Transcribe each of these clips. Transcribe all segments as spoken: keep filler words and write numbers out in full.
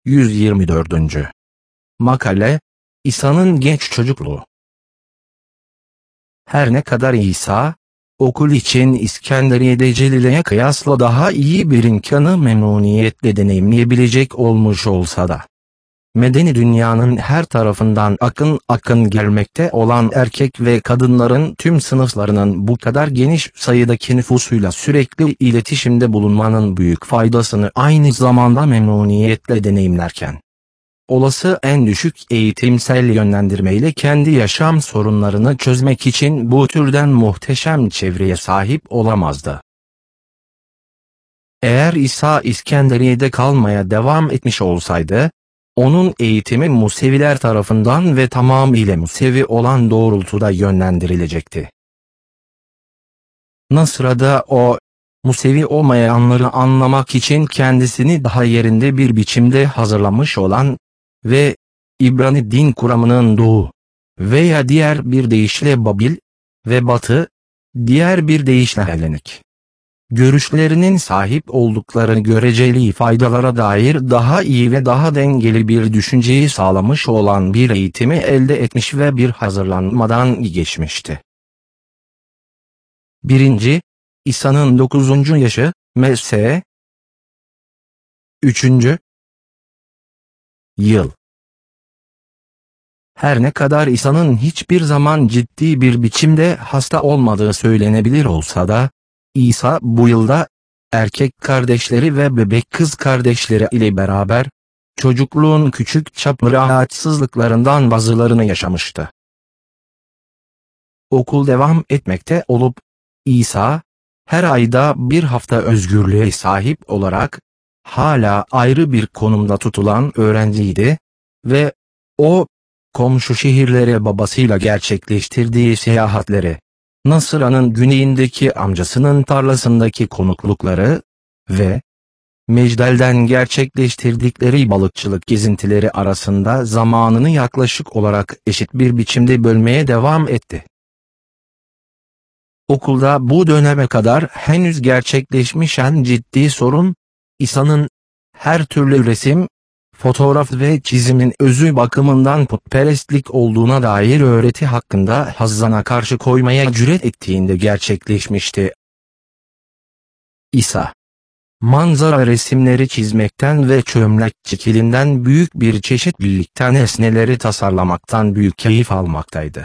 yüz yirmi dördüncü Makale, İsa'nın genç çocukluğu. Her ne kadar İsa, okul için İskenderiye'de Celile'ye kıyasla daha iyi bir imkanı memnuniyetle deneyimleyebilecek olmuş olsa da, medeni dünyanın her tarafından akın akın gelmekte olan erkek ve kadınların tüm sınıflarının bu kadar geniş sayıdaki nüfusuyla sürekli iletişimde bulunmanın büyük faydasını aynı zamanda memnuniyetle deneyimlerken, olası en düşük eğitimsel yönlendirmeyle kendi yaşam sorunlarını çözmek için bu türden muhteşem çevreye sahip olamazdı. Eğer İsa İskenderiye'de kalmaya devam etmiş olsaydı, onun eğitimi Museviler tarafından ve tamamıyla Musevi olan doğrultuda yönlendirilecekti. Nasra'da o, Musevi olmayanları anlamak için kendisini daha yerinde bir biçimde hazırlamış olan ve İbrani din kuramının doğu veya diğer bir deyişle Babil ve Batı, diğer bir deyişle Helenik görüşlerinin sahip oldukları göreceli faydalara dair daha iyi ve daha dengeli bir düşünceyi sağlamış olan bir eğitimi elde etmiş ve bir hazırlanmadan geçmişti. birinci. İsa'nın dokuzuncu yaşı, Mesih. üçüncü. Yıl. Her ne kadar İsa'nın hiçbir zaman ciddi bir biçimde hasta olmadığı söylenebilir olsa da, İsa bu yılda, erkek kardeşleri ve bebek kız kardeşleri ile beraber, çocukluğun küçük çaplı rahatsızlıklarından bazılarını yaşamıştı. Okul devam etmekte olup, İsa, her ayda bir hafta özgürlüğe sahip olarak, hala ayrı bir konumda tutulan öğrenciydi ve o, komşu şehirlere babasıyla gerçekleştirdiği seyahatleri, Nasıra'nın güneyindeki amcasının tarlasındaki konuklukları ve Mecdel'den gerçekleştirdikleri balıkçılık gezintileri arasında zamanını yaklaşık olarak eşit bir biçimde bölmeye devam etti. Okulda bu döneme kadar henüz gerçekleşmiş en ciddi sorun, İsa'nın her türlü resim, fotoğraf ve çizimin özü bakımından putperestlik olduğuna dair öğreti hakkında Hazzan'a karşı koymaya cüret ettiğinde gerçekleşmişti. İsa, manzara resimleri çizmekten ve çömlekçi kilinden büyük bir çeşitlilikten nesneleri tasarlamaktan büyük keyif almaktaydı.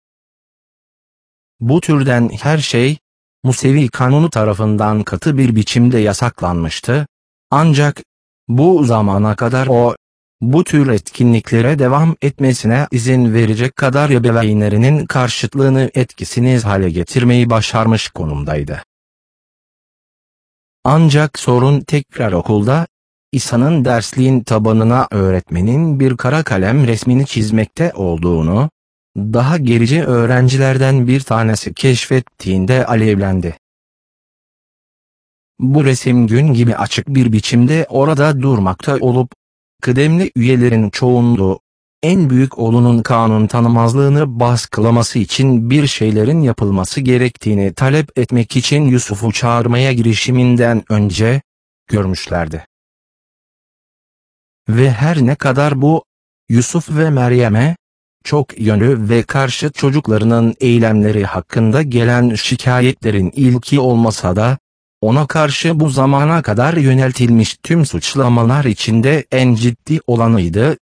Bu türden her şey, Musevi kanunu tarafından katı bir biçimde yasaklanmıştı, ancak, bu zamana kadar o, bu tür etkinliklere devam etmesine izin verecek kadar ebeveynlerinin karşıtlığını etkisiz hale getirmeyi başarmış konumdaydı. Ancak sorun tekrar okulda, İsa'nın dersliğin tabanına öğretmenin bir kara kalem resmini çizmekte olduğunu, daha gerici öğrencilerden bir tanesi keşfettiğinde alevlendi. Bu resim gün gibi açık bir biçimde orada durmakta olup, kıdemli üyelerin çoğunluğu, en büyük oğlunun kanun tanımazlığını baskılaması için bir şeylerin yapılması gerektiğini talep etmek için Yusuf'u çağırmaya girişiminden önce, görmüşlerdi. Ve her ne kadar bu, Yusuf ve Meryem'e, çok yönlü ve karşıt çocuklarının eylemleri hakkında gelen şikayetlerin ilki olmasa da, ona karşı bu zamana kadar yöneltilmiş tüm suçlamalar içinde en ciddi olanıydı.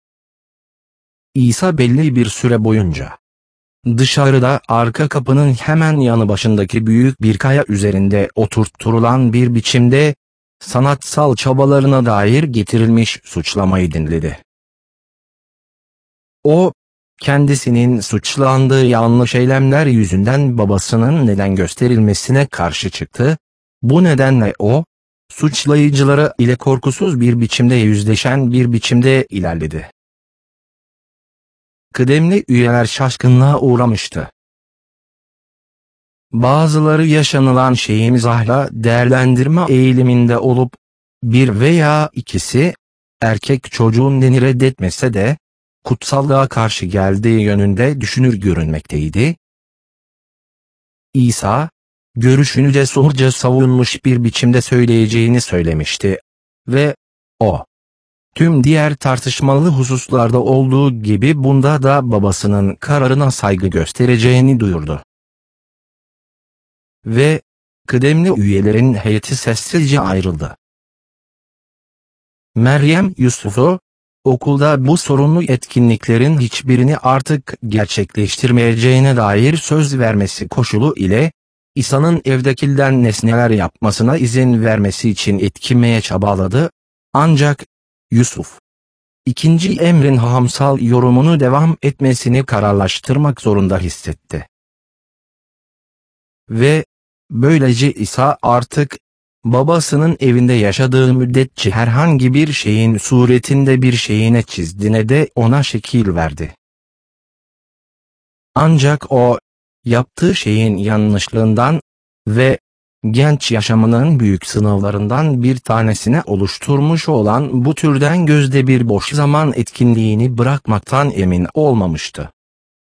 İsa belli bir süre boyunca, dışarıda arka kapının hemen yanı başındaki büyük bir kaya üzerinde oturtturulan bir biçimde, sanatsal çabalarına dair getirilmiş suçlamayı dinledi. O, kendisinin suçlandığı yanlış eylemler yüzünden babasının neden gösterilmesine karşı çıktı. Bu nedenle o, suçlayıcıları ile korkusuz bir biçimde yüzleşen bir biçimde ilerledi. Kıdemli üyeler şaşkınlığa uğramıştı. Bazıları yaşanılan şeyi mizahla değerlendirme eğiliminde olup, bir veya ikisi, erkek çocuğun dini reddetmese de, kutsallığa karşı geldiği yönünde düşünür görünmekteydi. İsa, görüşünü cesurca savunmuş bir biçimde söyleyeceğini söylemişti ve o, tüm diğer tartışmalı hususlarda olduğu gibi bunda da babasının kararına saygı göstereceğini duyurdu. Ve kıdemli üyelerin heyeti sessizce ayrıldı. Meryem Yusuf'u, okulda bu sorunlu etkinliklerin hiçbirini artık gerçekleştirmeyeceğine dair söz vermesi koşulu ile, İsa'nın evdekinden nesneler yapmasına izin vermesi için etkinmeye çabaladı, ancak Yusuf, ikinci emrin hahamsal yorumunu devam etmesini kararlaştırmak zorunda hissetti. Ve böylece İsa artık, babasının evinde yaşadığı müddetçe herhangi bir şeyin suretinde bir şeyine çizdiğine de ona şekil verdi. Ancak o, yaptığı şeyin yanlışlığından ve genç yaşamının büyük sınavlarından bir tanesine oluşturmuş olan bu türden gözde bir boş zaman etkinliğini bırakmaktan emin olmamıştı.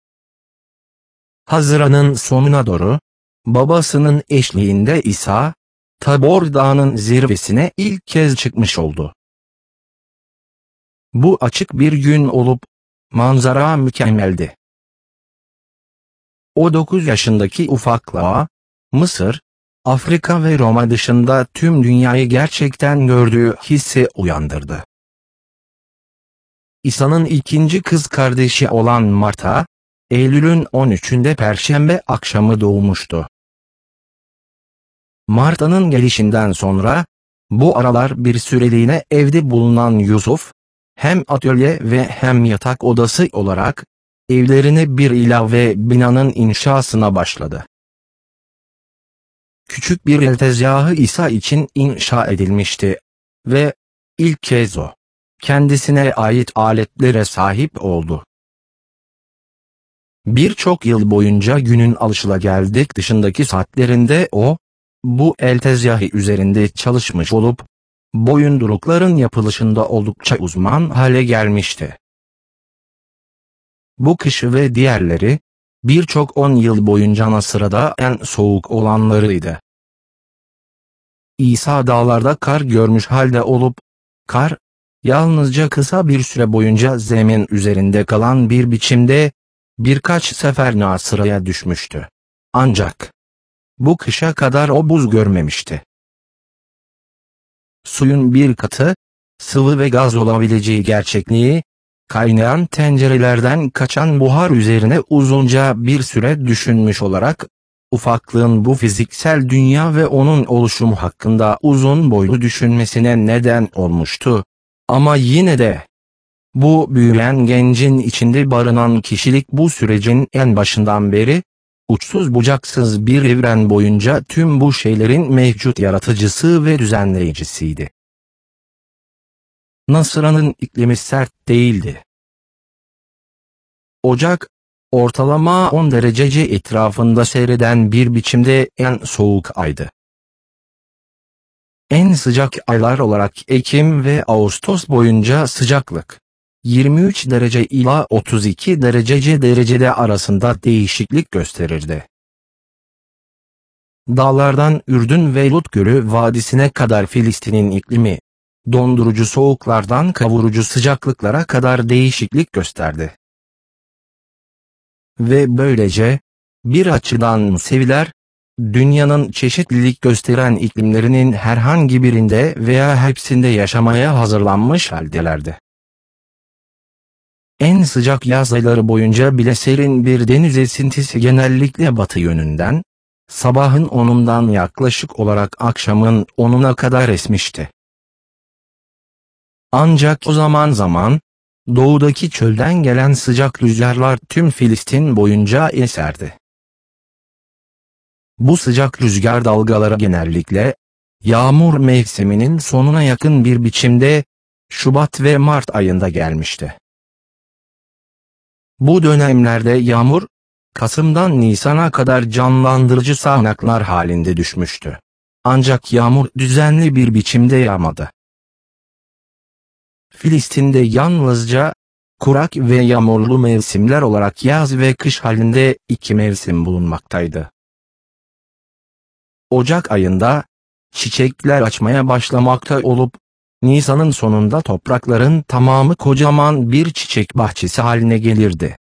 Haziran'ın sonuna doğru, babasının eşliğinde İsa, Tabor Dağı'nın zirvesine ilk kez çıkmış oldu. Bu açık bir gün olup, manzara mükemmeldi. O dokuz yaşındaki ufaklığa, Mısır, Afrika ve Roma dışında tüm dünyayı gerçekten gördüğü hissi uyandırdı. İsa'nın ikinci kız kardeşi olan Marta, Eylül'ün on üçünde Perşembe akşamı doğmuştu. Marta'nın gelişinden sonra, bu aralar bir süreliğine evde bulunan Yusuf, hem atölye ve hem yatak odası olarak, evlerine bir ilave binanın inşasına başladı. Küçük bir el tezgahı İsa için inşa edilmişti ve ilk kez o, kendisine ait aletlere sahip oldu. Birçok yıl boyunca günün alışılageldik dışındaki saatlerinde o, bu el tezgahı üzerinde çalışmış olup, boyundurukların yapılışında oldukça uzman hale gelmişti. Bu kış ve diğerleri, birçok on yıl boyunca ana sırada en soğuk olanlarıydı. İsa dağlarda kar görmüş halde olup, kar, yalnızca kısa bir süre boyunca zemin üzerinde kalan bir biçimde, birkaç sefer Nasıra'ya düşmüştü. Ancak, bu kışa kadar o buz görmemişti. Suyun bir katı, sıvı ve gaz olabileceği gerçekliği, kaynayan tencerelerden kaçan buhar üzerine uzunca bir süre düşünmüş olarak, ufaklığın bu fiziksel dünya ve onun oluşumu hakkında uzun boylu düşünmesine neden olmuştu. Ama yine de, bu büyüyen gencin içinde barınan kişilik bu sürecin en başından beri, uçsuz bucaksız bir evren boyunca tüm bu şeylerin mevcut yaratıcısı ve düzenleyicisiydi. Nasıra'nın iklimi sert değildi. Ocak, ortalama on derecece etrafında seyreden bir biçimde en soğuk aydı. En sıcak aylar olarak Ekim ve Ağustos boyunca sıcaklık, yirmi üç derece ila otuz iki derece derecede arasında değişiklik gösterirdi. Dağlardan Ürdün ve Lut Gölü Vadisi'ne kadar Filistin'in iklimi, dondurucu soğuklardan kavurucu sıcaklıklara kadar değişiklik gösterdi. Ve böylece, bir açıdan Museviler, dünyanın çeşitlilik gösteren iklimlerinin herhangi birinde veya hepsinde yaşamaya hazırlanmış haldelerdi. En sıcak yaz ayları boyunca bile serin bir deniz esintisi genellikle batı yönünden, sabahın onundan yaklaşık olarak akşamın onuna kadar esmişti. Ancak o zaman zaman, doğudaki çölden gelen sıcak rüzgarlar tüm Filistin boyunca eserdi. Bu sıcak rüzgar dalgaları genellikle, yağmur mevsiminin sonuna yakın bir biçimde, Şubat ve Mart ayında gelmişti. Bu dönemlerde yağmur, Kasım'dan Nisan'a kadar canlandırıcı sağanaklar halinde düşmüştü. Ancak yağmur düzenli bir biçimde yağmadı. Filistin'de yalnızca, kurak ve yağmurlu mevsimler olarak yaz ve kış halinde iki mevsim bulunmaktaydı. Ocak ayında, çiçekler açmaya başlamakta olup, Nisan'ın sonunda toprakların tamamı kocaman bir çiçek bahçesi haline gelirdi.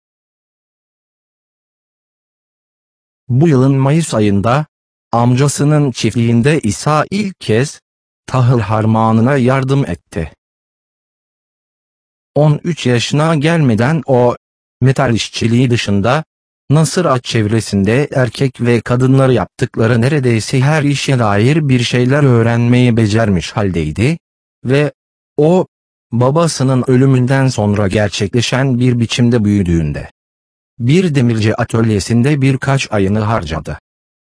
Bu yılın Mayıs ayında, amcasının çiftliğinde İsa ilk kez, tahıl harmanına yardım etti. on üç yaşına gelmeden o, metal işçiliği dışında, Nasıra çevresinde erkek ve kadınları yaptıkları neredeyse her işe dair bir şeyler öğrenmeyi becermiş haldeydi ve o, babasının ölümünden sonra gerçekleşen bir biçimde büyüdüğünde, bir demirci atölyesinde birkaç ayını harcadı.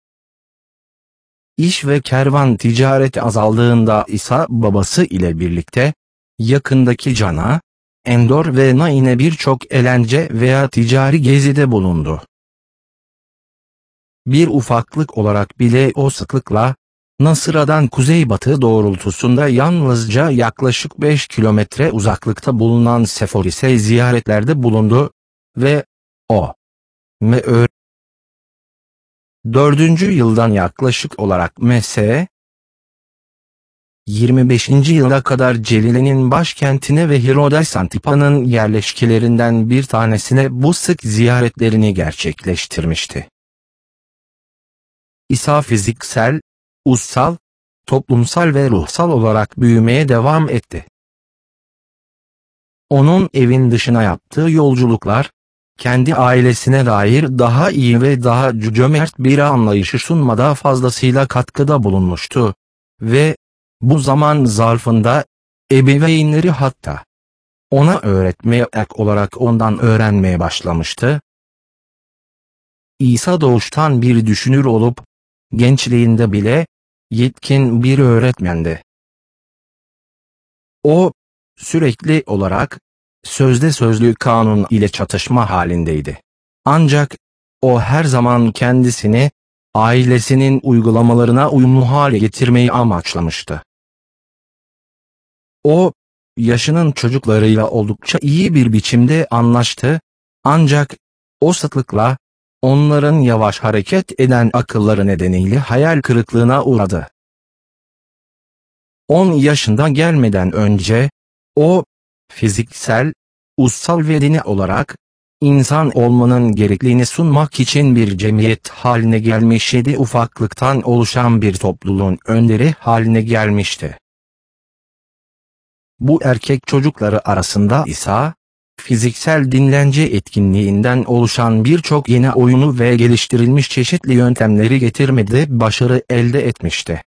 İş ve kervan ticareti azaldığında İsa babası ile birlikte, yakındaki Cana, Endor ve Nain'e birçok eğlence veya ticari gezide bulundu. Bir ufaklık olarak bile o sıklıkla, Nasıra'dan kuzeybatı doğrultusunda yalnızca yaklaşık beş kilometre uzaklıkta bulunan Seforis'e ziyaretlerde bulundu ve o, Meör, dördüncü yıldan yaklaşık olarak Mes'e, yirmi beşinci yıla kadar Celile'nin başkentine ve Hirodes Antipa'nın yerleşkelerinden bir tanesine bu sık ziyaretlerini gerçekleştirmişti. İsa fiziksel, ussal, toplumsal ve ruhsal olarak büyümeye devam etti. Onun evin dışına yaptığı yolculuklar, kendi ailesine dair daha iyi ve daha cömert bir anlayışı sunmada fazlasıyla katkıda bulunmuştu ve bu zaman zarfında ebeveynleri hatta ona öğretmeye ek olarak ondan öğrenmeye başlamıştı. İsa doğuştan bir düşünür olup, gençliğinde bile yetkin bir öğretmendi. O, sürekli olarak, sözde sözlü kanun ile çatışma halindeydi. Ancak, o her zaman kendisini, ailesinin uygulamalarına uyumlu hale getirmeyi amaçlamıştı. O, yaşının çocuklarıyla oldukça iyi bir biçimde anlaştı, ancak, o sıklıkla, onların yavaş hareket eden akılları nedeniyle hayal kırıklığına uğradı. on yaşında gelmeden önce, o, fiziksel, ussal ve dini olarak, insan olmanın gerekliliğini sunmak için bir cemiyet haline gelmiş yedi ufaklıktan oluşan bir topluluğun önderi haline gelmişti. Bu erkek çocukları arasında İsa, fiziksel dinlence etkinliğinden oluşan birçok yeni oyunu ve geliştirilmiş çeşitli yöntemleri getirmede başarı elde etmişti.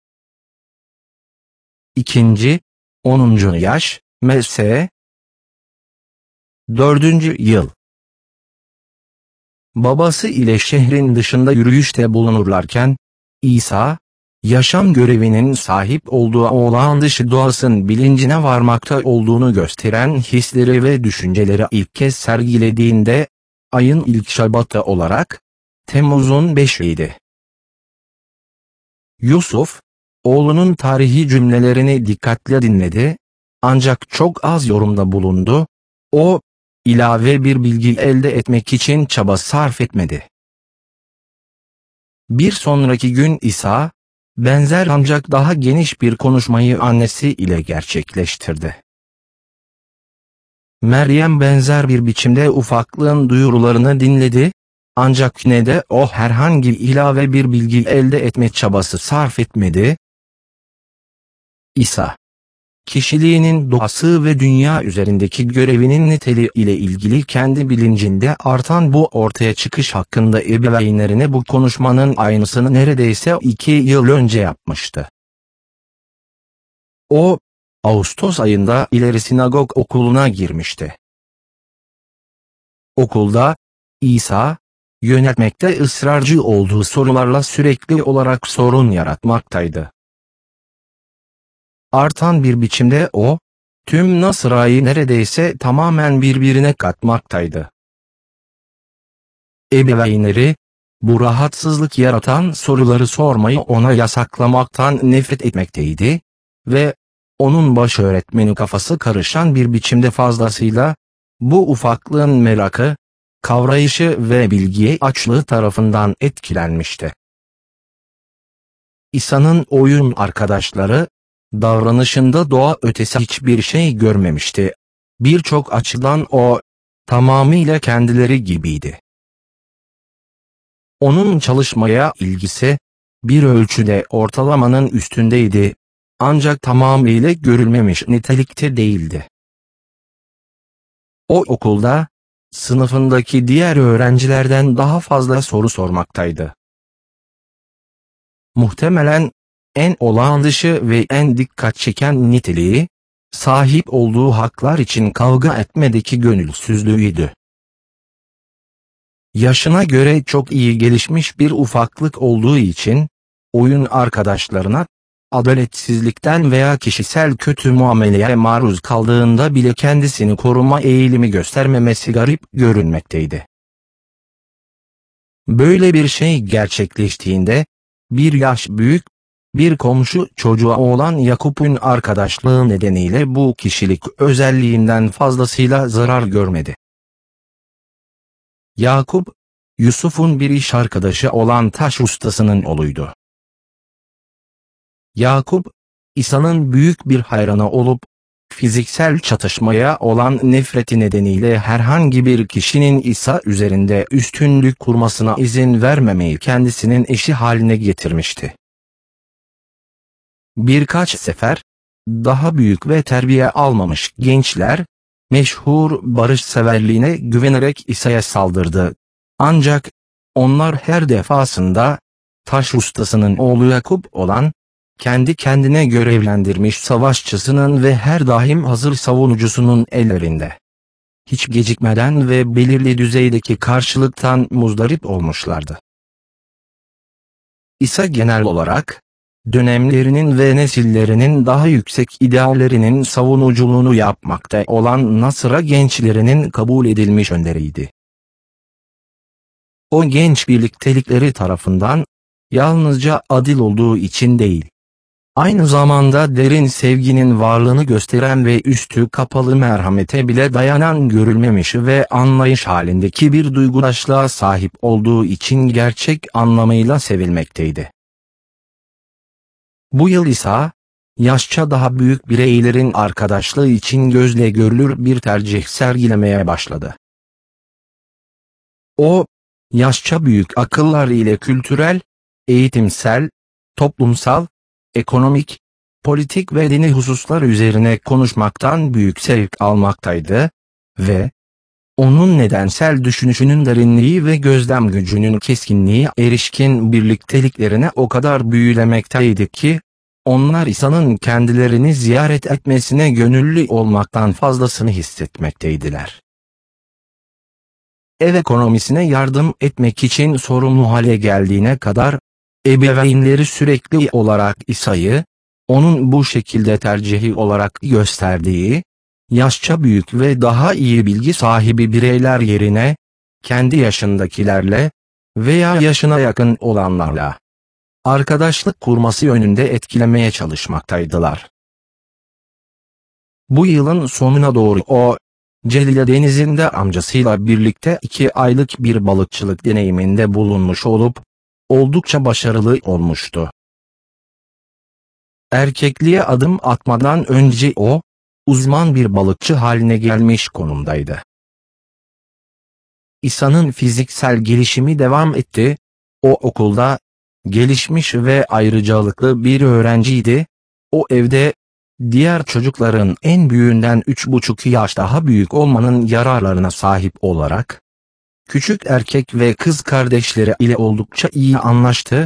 İkinci, onuncu yaş, Mes'e, dördüncü yıl. Babası ile şehrin dışında yürüyüşte bulunurlarken, İsa, yaşam görevinin sahip olduğu olağan dışı doğasının bilincine varmakta olduğunu gösteren hisleri ve düşünceleri ilk kez sergilediğinde, ayın ilk şabatı olarak, Temmuz'un beşiydi. Yusuf, oğlunun tarihi cümlelerini dikkatle dinledi, ancak çok az yorumda bulundu, o, ilave bir bilgi elde etmek için çaba sarf etmedi. Bir sonraki gün İsa, benzer ancak daha geniş bir konuşmayı annesi ile gerçekleştirdi. Meryem benzer bir biçimde ufaklığın duyurularını dinledi, ancak yine de o herhangi ilave bir bilgi elde etme çabası sarf etmedi. İsa, kişiliğinin doğası ve dünya üzerindeki görevinin niteliği ile ilgili kendi bilincinde artan bu ortaya çıkış hakkında ebeveynlerine bu konuşmanın aynısını neredeyse iki yıl önce yapmıştı. O, Ağustos ayında ileri sinagog okuluna girmişti. Okulda, İsa, yönetmekte ısrarcı olduğu sorularla sürekli olarak sorun yaratmaktaydı. Artan bir biçimde o, tüm Nasıra'yı neredeyse tamamen birbirine katmaktaydı. Ebeveynleri, bu rahatsızlık yaratan soruları sormayı ona yasaklamaktan nefret etmekteydi ve onun baş öğretmeni kafası karışan bir biçimde fazlasıyla, bu ufaklığın merakı, kavrayışı ve bilgiye açlığı tarafından etkilenmişti. İsa'nın oyun arkadaşları, davranışında doğa ötesi hiçbir şey görmemişti. Birçok açıdan o, tamamıyla kendileri gibiydi. Onun çalışmaya ilgisi, bir ölçüde ortalamanın üstündeydi, ancak tamamıyla görülmemiş nitelikte değildi. O okulda, sınıfındaki diğer öğrencilerden daha fazla soru sormaktaydı. Muhtemelen, en olağan dışı ve en dikkat çeken niteliği, sahip olduğu haklar için kavga etmedeki gönülsüzlüğüydü. Yaşına göre çok iyi gelişmiş bir ufaklık olduğu için, oyun arkadaşlarına, adaletsizlikten veya kişisel kötü muameleye maruz kaldığında bile kendisini koruma eğilimi göstermemesi garip görünmekteydi. Böyle bir şey gerçekleştiğinde, bir yaş büyük, bir komşu çocuğa olan Yakup'un arkadaşlığı nedeniyle bu kişilik özelliğinden fazlasıyla zarar görmedi. Yakup, Yusuf'un bir iş arkadaşı olan taş ustasının oğluydu. Yakup, İsa'nın büyük bir hayranı olup, fiziksel çatışmaya olan nefreti nedeniyle herhangi bir kişinin İsa üzerinde üstünlük kurmasına izin vermemeyi kendisinin eşi haline getirmişti. Birkaç sefer, daha büyük ve terbiye almamış gençler, meşhur barışseverliğine güvenerek İsa'ya saldırdı. Ancak, onlar her defasında, taş ustasının oğlu Yakup olan, kendi kendine görevlendirmiş savaşçısının ve her daim hazır savunucusunun ellerinde, hiç gecikmeden ve belirli düzeydeki karşılıktan muzdarip olmuşlardı. İsa genel olarak, dönemlerinin ve nesillerinin daha yüksek ideallerinin savunuculuğunu yapmakta olan Nasıra gençlerinin kabul edilmiş önderiydi. O genç birliktelikleri tarafından, yalnızca adil olduğu için değil, aynı zamanda derin sevginin varlığını gösteren ve üstü kapalı merhamete bile dayanan görülmemiş ve anlayış halindeki bir duygudaşlığa sahip olduğu için gerçek anlamıyla sevilmekteydi. Bu yıl İsa, yaşça daha büyük bireylerin arkadaşlığı için gözle görülür bir tercih sergilemeye başladı. O, yaşça büyük akıllar ile kültürel, eğitimsel, toplumsal, ekonomik, politik ve dini hususlar üzerine konuşmaktan büyük zevk almaktaydı ve onun nedensel düşünüşünün derinliği ve gözlem gücünün keskinliği erişkin birlikteliklerine o kadar büyülemekteydi ki, onlar İsa'nın kendilerini ziyaret etmesine gönüllü olmaktan fazlasını hissetmekteydiler. Ev ekonomisine yardım etmek için sorumlu hale geldiğine kadar, ebeveynleri sürekli olarak İsa'yı, onun bu şekilde tercihi olarak gösterdiği, yaşça büyük ve daha iyi bilgi sahibi bireyler yerine, kendi yaşındakilerle veya yaşına yakın olanlarla arkadaşlık kurması yönünde etkilemeye çalışmaktaydılar. Bu yılın sonuna doğru o, Celile denizinde amcasıyla birlikte iki aylık bir balıkçılık deneyiminde bulunmuş olup, oldukça başarılı olmuştu. Erkekliğe adım atmadan önce o, uzman bir balıkçı haline gelmiş konumdaydı. İsa'nın fiziksel gelişimi devam etti, o okulda, gelişmiş ve ayrıcalıklı bir öğrenciydi, o evde, diğer çocukların en büyüğünden üç buçuk yaş daha büyük olmanın yararlarına sahip olarak, küçük erkek ve kız kardeşleri ile oldukça iyi anlaştı.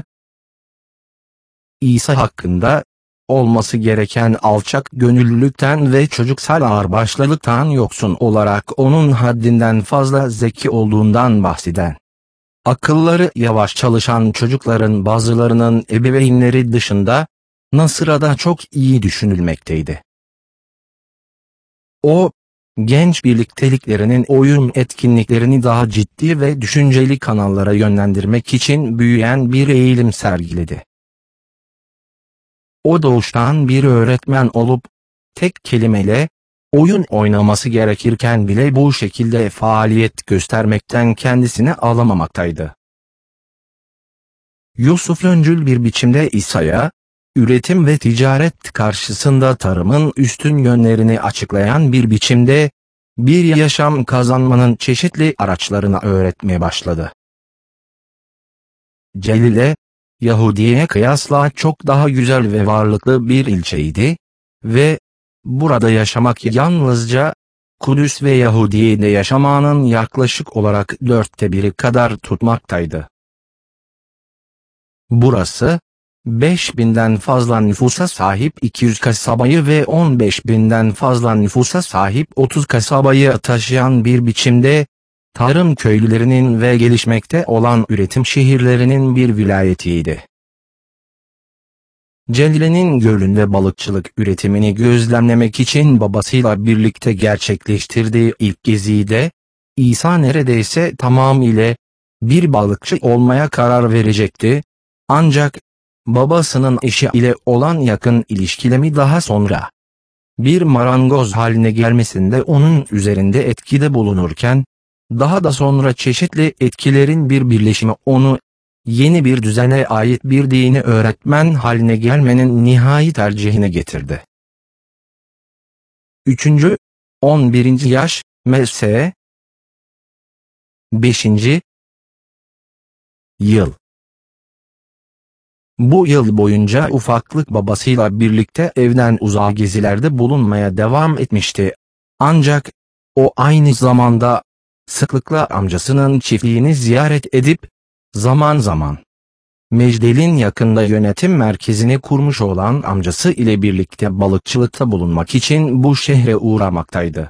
İsa hakkında, olması gereken alçak gönüllülükten ve çocuksal ağırbaşlılıktan yoksun olarak onun haddinden fazla zeki olduğundan bahseden, akılları yavaş çalışan çocukların bazılarının ebeveynleri dışında, Nasıra'da çok iyi düşünülmekteydi. O, genç birlikteliklerinin oyun etkinliklerini daha ciddi ve düşünceli kanallara yönlendirmek için büyüyen bir eğilim sergiledi. O doğuştan bir öğretmen olup, tek kelimeyle, oyun oynaması gerekirken bile bu şekilde faaliyet göstermekten kendisini alamamaktaydı. Yusuf öncül bir biçimde İsa'ya, üretim ve ticaret karşısında tarımın üstün yönlerini açıklayan bir biçimde, bir yaşam kazanmanın çeşitli araçlarını öğretmeye başladı. Celile, Yahudi'ye kıyasla çok daha güzel ve varlıklı bir ilçeydi ve burada yaşamak yalnızca Kudüs ve Yahudiye'de yaşamanın yaklaşık olarak dörtte biri kadar tutmaktaydı. Burası, beş binden fazla nüfusa sahip iki yüz kasabayı ve on beş binden fazla nüfusa sahip otuz kasabayı taşıyan bir biçimde, tarım köylülerinin ve gelişmekte olan üretim şehirlerinin bir vilayetiydi. Celile'nin gölünde balıkçılık üretimini gözlemlemek için babasıyla birlikte gerçekleştirdiği ilk gezide, İsa neredeyse tamamıyla bir balıkçı olmaya karar verecekti, ancak babasının eşi ile olan yakın ilişkileri daha sonra bir marangoz haline gelmesinde onun üzerinde etkide bulunurken, daha da sonra çeşitli etkilerin bir birleşimi onu yeni bir düzene ait bir dini öğretmen haline gelmenin nihai tercihine getirdi. Üçüncü, on birinci yaş, Messe. Beşinci yıl. Bu yıl boyunca ufaklık babasıyla birlikte evden uzağa gezilerde bulunmaya devam etmişti. Ancak, o aynı zamanda, sıklıkla amcasının çiftliğini ziyaret edip, zaman zaman, Mecdel'in yakında yönetim merkezini kurmuş olan amcası ile birlikte balıkçılıkta bulunmak için bu şehre uğramaktaydı.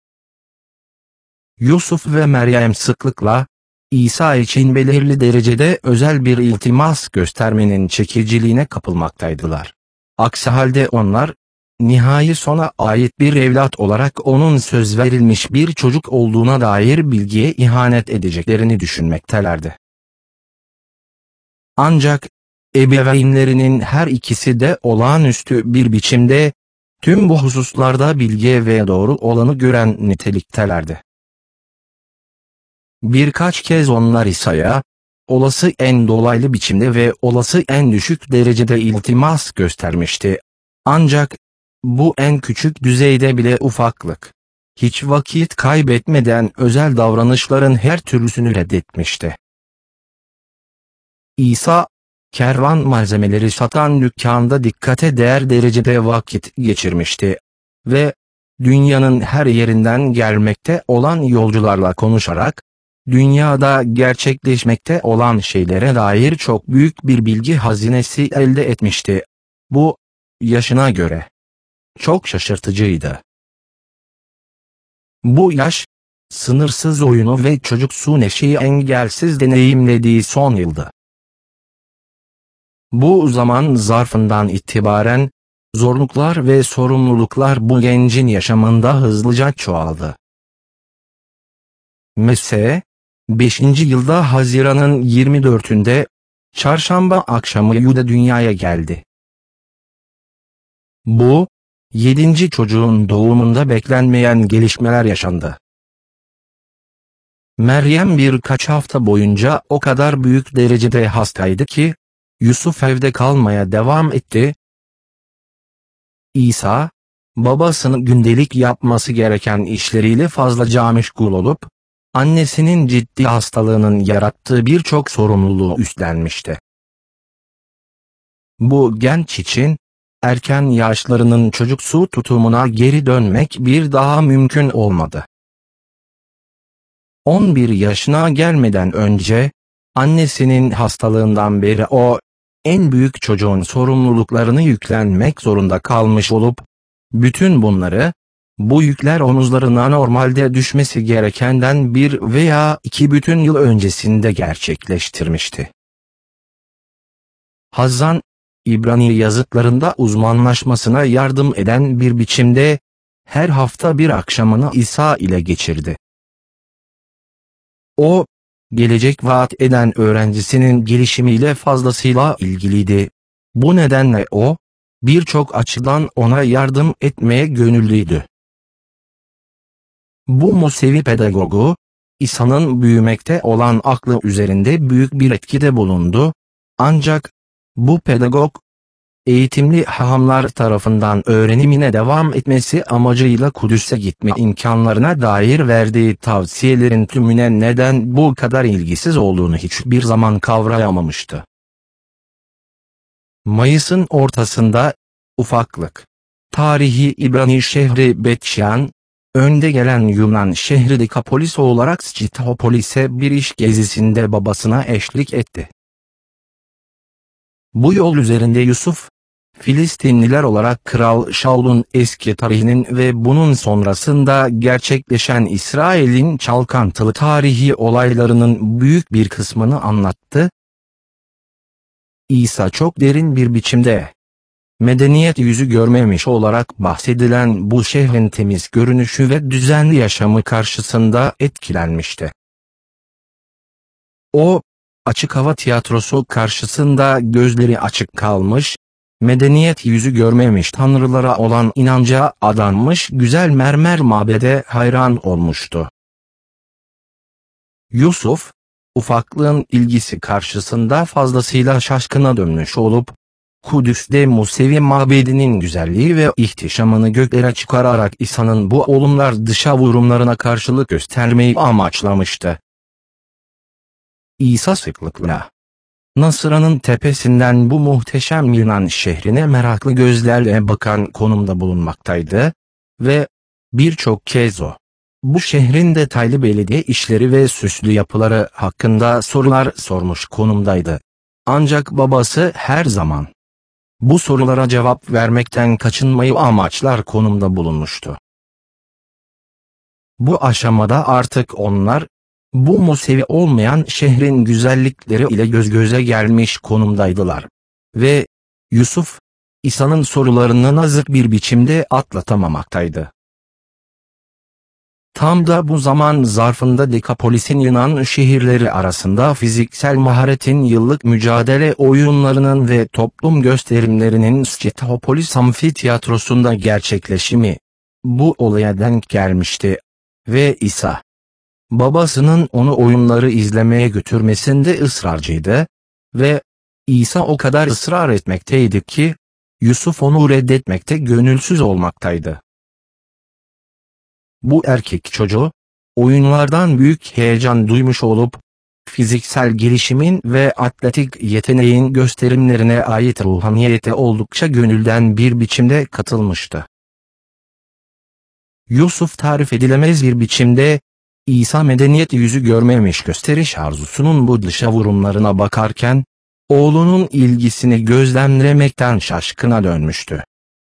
Yusuf ve Meryem sıklıkla, İsa için belirli derecede özel bir iltimas göstermenin çekiciliğine kapılmaktaydılar. Aksi halde onlar, nihai sona ait bir evlat olarak onun söz verilmiş bir çocuk olduğuna dair bilgiye ihanet edeceklerini düşünmektelerdi. Ancak, ebeveynlerinin her ikisi de olağanüstü bir biçimde, tüm bu hususlarda bilge ve doğru olanı gören niteliktelerdi. Birkaç kez onlar İsa'ya, olası en dolaylı biçimde ve olası en düşük derecede iltimas göstermişti. Ancak, bu en küçük düzeyde bile ufaklık, hiç vakit kaybetmeden özel davranışların her türlüsünü reddetmişti. İsa, kervan malzemeleri satan dükkanda dikkate değer derecede vakit geçirmişti ve dünyanın her yerinden gelmekte olan yolcularla konuşarak, dünyada gerçekleşmekte olan şeylere dair çok büyük bir bilgi hazinesi elde etmişti. Bu, yaşına göre, çok şaşırtıcıydı. Bu yaş, sınırsız oyunu ve çocuksu neşeyi engelsiz deneyimlediği son yıldı. Bu zaman zarfından itibaren, zorluklar ve sorumluluklar bu gencin yaşamında hızlıca çoğaldı. Messe, beşinci yılda Haziran'ın yirmi dördünde, çarşamba akşamı Yuda dünyaya geldi. Bu, yedinci çocuğun doğumunda beklenmeyen gelişmeler yaşandı. Meryem birkaç hafta boyunca o kadar büyük derecede hastaydı ki, Yusuf evde kalmaya devam etti. İsa, babasının gündelik yapması gereken işleriyle fazlaca meşgul olup, annesinin ciddi hastalığının yarattığı birçok sorumluluğu üstlenmişti. Bu genç için, erken yaşlarının çocuksu tutumuna geri dönmek bir daha mümkün olmadı. on bir yaşına gelmeden önce, annesinin hastalığından beri o, en büyük çocuğun sorumluluklarını yüklenmek zorunda kalmış olup, bütün bunları, bu yükler omuzlarına normalde düşmesi gerekenden bir veya iki bütün yıl öncesinde gerçekleştirmişti. Hazan, İbrani yazıtlarında uzmanlaşmasına yardım eden bir biçimde, her hafta bir akşamını İsa ile geçirdi. O, gelecek vaat eden öğrencisinin gelişimiyle fazlasıyla ilgiliydi. Bu nedenle o, birçok açıdan ona yardım etmeye gönüllüydü. Bu Musevi pedagogu, İsa'nın büyümekte olan aklı üzerinde büyük bir etkide bulundu, ancak, bu pedagog, eğitimli hahamlar tarafından öğrenimine devam etmesi amacıyla Kudüs'e gitme imkanlarına dair verdiği tavsiyelerin tümüne neden bu kadar ilgisiz olduğunu hiçbir zaman kavrayamamıştı. Mayıs'ın ortasında, ufaklık, tarihi İbrani şehri Betşan, önde gelen Yunan şehri Dekapolis olarak Skitopolis'e bir iş gezisinde babasına eşlik etti. Bu yol üzerinde Yusuf, Filistinliler olarak Kral Şaul'un eski tarihinin ve bunun sonrasında gerçekleşen İsrail'in çalkantılı tarihi olaylarının büyük bir kısmını anlattı. İsa çok derin bir biçimde, medeniyet yüzü görmemiş olarak bahsedilen bu şehrin temiz görünüşü ve düzenli yaşamı karşısında etkilenmişti. O, açık hava tiyatrosu karşısında gözleri açık kalmış, medeniyet yüzü görmemiş tanrılara olan inanca adanmış güzel mermer mabede hayran olmuştu. Yusuf, ufaklığın ilgisi karşısında fazlasıyla şaşkına dönmüş olup, Kudüs'te Musevi mabedinin güzelliği ve ihtişamını göklere çıkararak İsa'nın bu olumlar dışa vurumlarına karşılık göstermeyi amaçlamıştı. İsa sıklıkla Nasıra'nın tepesinden bu muhteşem Yunan şehrine meraklı gözlerle bakan konumda bulunmaktaydı ve birçok kez o, bu şehrin detaylı belediye işleri ve süslü yapıları hakkında sorular sormuş konumdaydı. Ancak babası her zaman bu sorulara cevap vermekten kaçınmayı amaçlar konumda bulunmuştu. Bu aşamada artık onlar, bu Musevi olmayan şehrin güzellikleri ile göz göze gelmiş konumdaydılar. Ve Yusuf, İsa'nın sorularını nazır bir biçimde atlatamamaktaydı. Tam da bu zaman zarfında Dekapolis'in Yunan şehirleri arasında fiziksel maharetin yıllık mücadele oyunlarının ve toplum gösterimlerinin Skitopolis amfiteyatrosunda gerçekleşimi, bu olaya denk gelmişti ve İsa, babasının onu oyunları izlemeye götürmesinde ısrarcıydı ve İsa o kadar ısrar etmekteydi ki, Yusuf onu reddetmekte gönülsüz olmaktaydı. Bu erkek çocuğu, oyunlardan büyük heyecan duymuş olup, fiziksel gelişimin ve atletik yeteneğin gösterimlerine ait ruhaniyete oldukça gönülden bir biçimde katılmıştı. Yusuf tarif edilemez bir biçimde, İsa medeniyet yüzü görmemiş gösteriş arzusunun bu dışa vurumlarına bakarken, oğlunun ilgisini gözlemlemekten şaşkına dönmüştü.